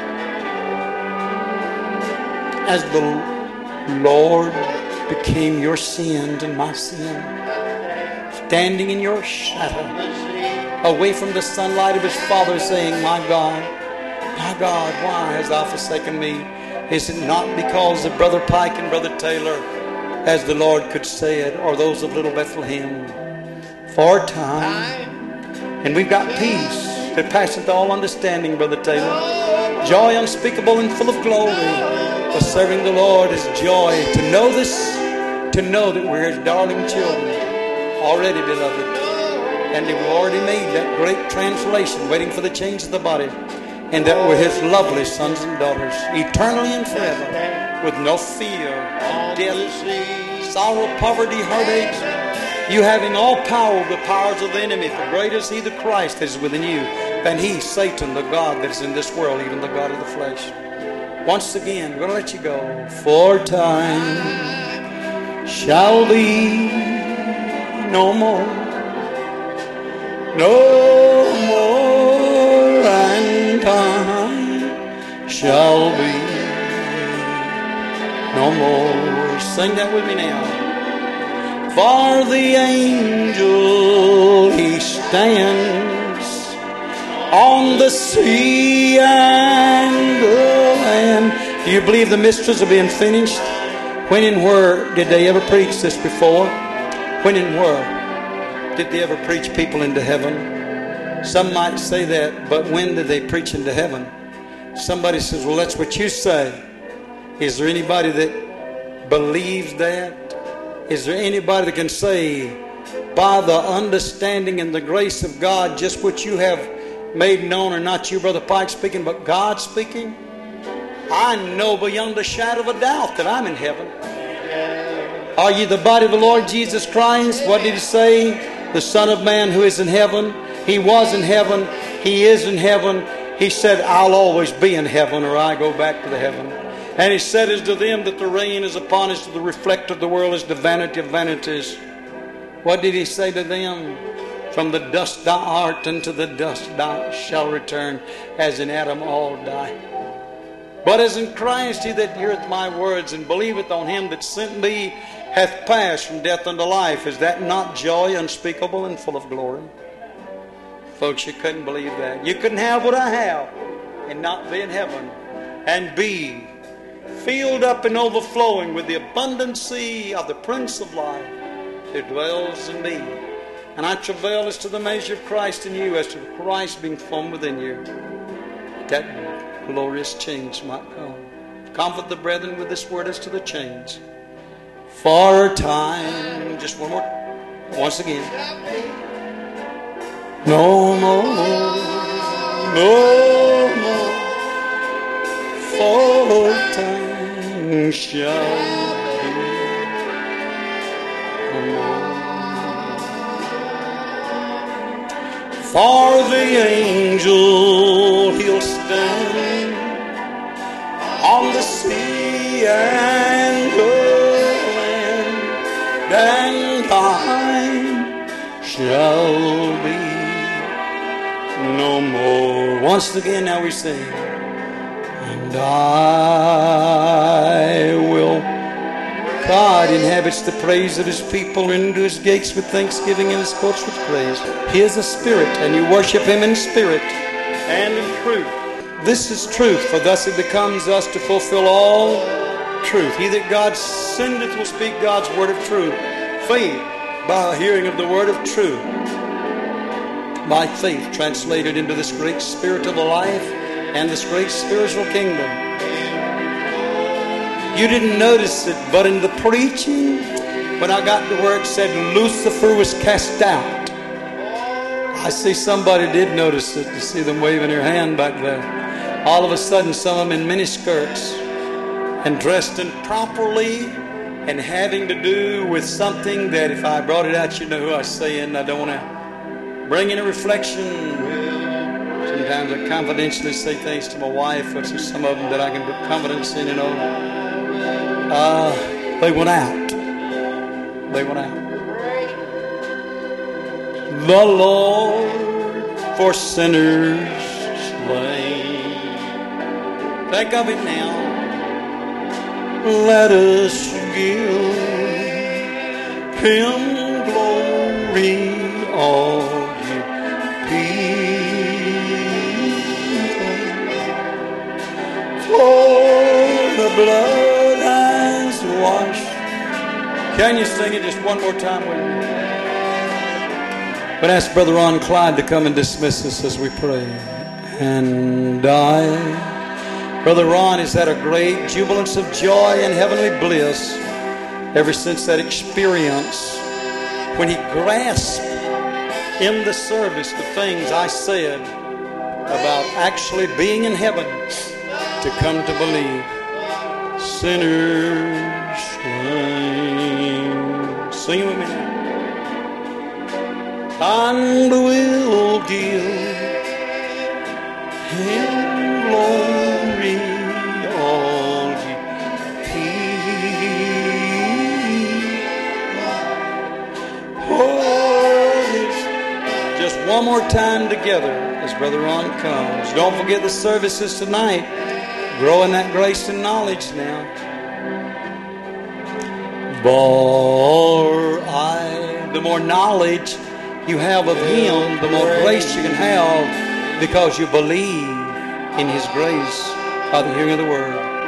as the Lord became your sin and my sin, standing in your shadow, away from the sunlight of His Father, saying, my God, my God, why hast Thou forsaken me? Is it not because of Brother Pike and Brother Taylor, as the Lord could say it, or those of Little Bethlehem? For time. And we've got peace that passeth all understanding, Brother Taylor. Joy unspeakable and full of glory. For serving the Lord is joy. To know this, to know that we're His darling children, already beloved. And we've already made that great translation, waiting for the change of the body. And that we're His lovely sons and daughters, eternally and forever, with no fear of death, sorrow, poverty, heartaches. You having all power of the powers of the enemy, for greater is He, the Christ, that is within you, than he, Satan, the God that is in this world, even the God of the flesh. Once again, we're going to let you go. For time shall be no more, no more, and time shall be no no more. Sing that with me now. For the angel he stands on the sea and the land. Do you believe the mysteries are being finished? When and where did they ever preach this before? When and where did they ever preach people into heaven? Some might say that, but when did they preach into heaven? Somebody says, well, that's what you say. Is there anybody that believes that? Is there anybody that can say, by the understanding and the grace of God, just what you have made known, or not you, Brother Pike, speaking, but God speaking? I know beyond a shadow of a doubt that I'm in heaven. Are you the body of the Lord Jesus Christ? What did he say? The Son of Man who is in heaven. He was in heaven. He is in heaven. He said, I'll always be in heaven, or I go back to the heaven. And he said, as to them that the rain is upon us, to the reflector of the world is the vanity of vanities. What did he say to them? From the dust thou art, and to the dust thou shalt return, as in Adam all die. But as in Christ, he that heareth my words and believeth on him that sent me hath passed from death unto life. Is that not joy unspeakable and full of glory? Folks, you couldn't believe that. You couldn't have what I have and not be in heaven and be filled up and overflowing with the abundancy of the Prince of Life who dwells in me. And I travail as to the measure of Christ in you, as to Christ being formed within you. That glorious change might come. Comfort the brethren with this word as to the change. For a time, just one more, once again. No more, no more, for a time shall be no more. For the angel he'll stand on the sea and the land, and time shall be no more. Once again, now we sing. And I will. God inhabits the praise of his people, into his gates with thanksgiving and his courts with praise. He is a spirit, and you worship him in spirit and in truth. This is truth, for thus it becomes us to fulfill all truth. He that God sendeth will speak God's word of truth. Faith by hearing of the word of truth. By faith translated into this great spirit of the life and this great spiritual kingdom. You didn't notice it, but in the preaching, when I got to where it said Lucifer was cast out, I see somebody did notice it. You see them waving their hand back there. All of a sudden, some of them in miniskirts and dressed improperly and having to do with something that if I brought it out, you know who I was saying. I don't want to bring in a reflection. Sometimes I confidentially say things to my wife, or to some of them that I can put confidence in, you know. Uh, they went out. They went out. The Lord for sinners slain. Think of it now. Let us give him glory, all you people. For the blood has washed. Can you sing it just one more time with me? But ask Brother Ron Clyde to come and dismiss us as we pray. And I, Brother Ron has had a great jubilance of joy and heavenly bliss ever since that experience when he grasped in the service the things I said about actually being in heaven to come to believe. Sinners slain. Sing with me now. And will give him glory, all ye people. Oh, just one more time together as Brother Ron comes. Don't forget the services tonight. Grow in that grace and knowledge now. For I, the more knowledge you have of Him, the more grace you can have because you believe in His grace by the hearing of the Word.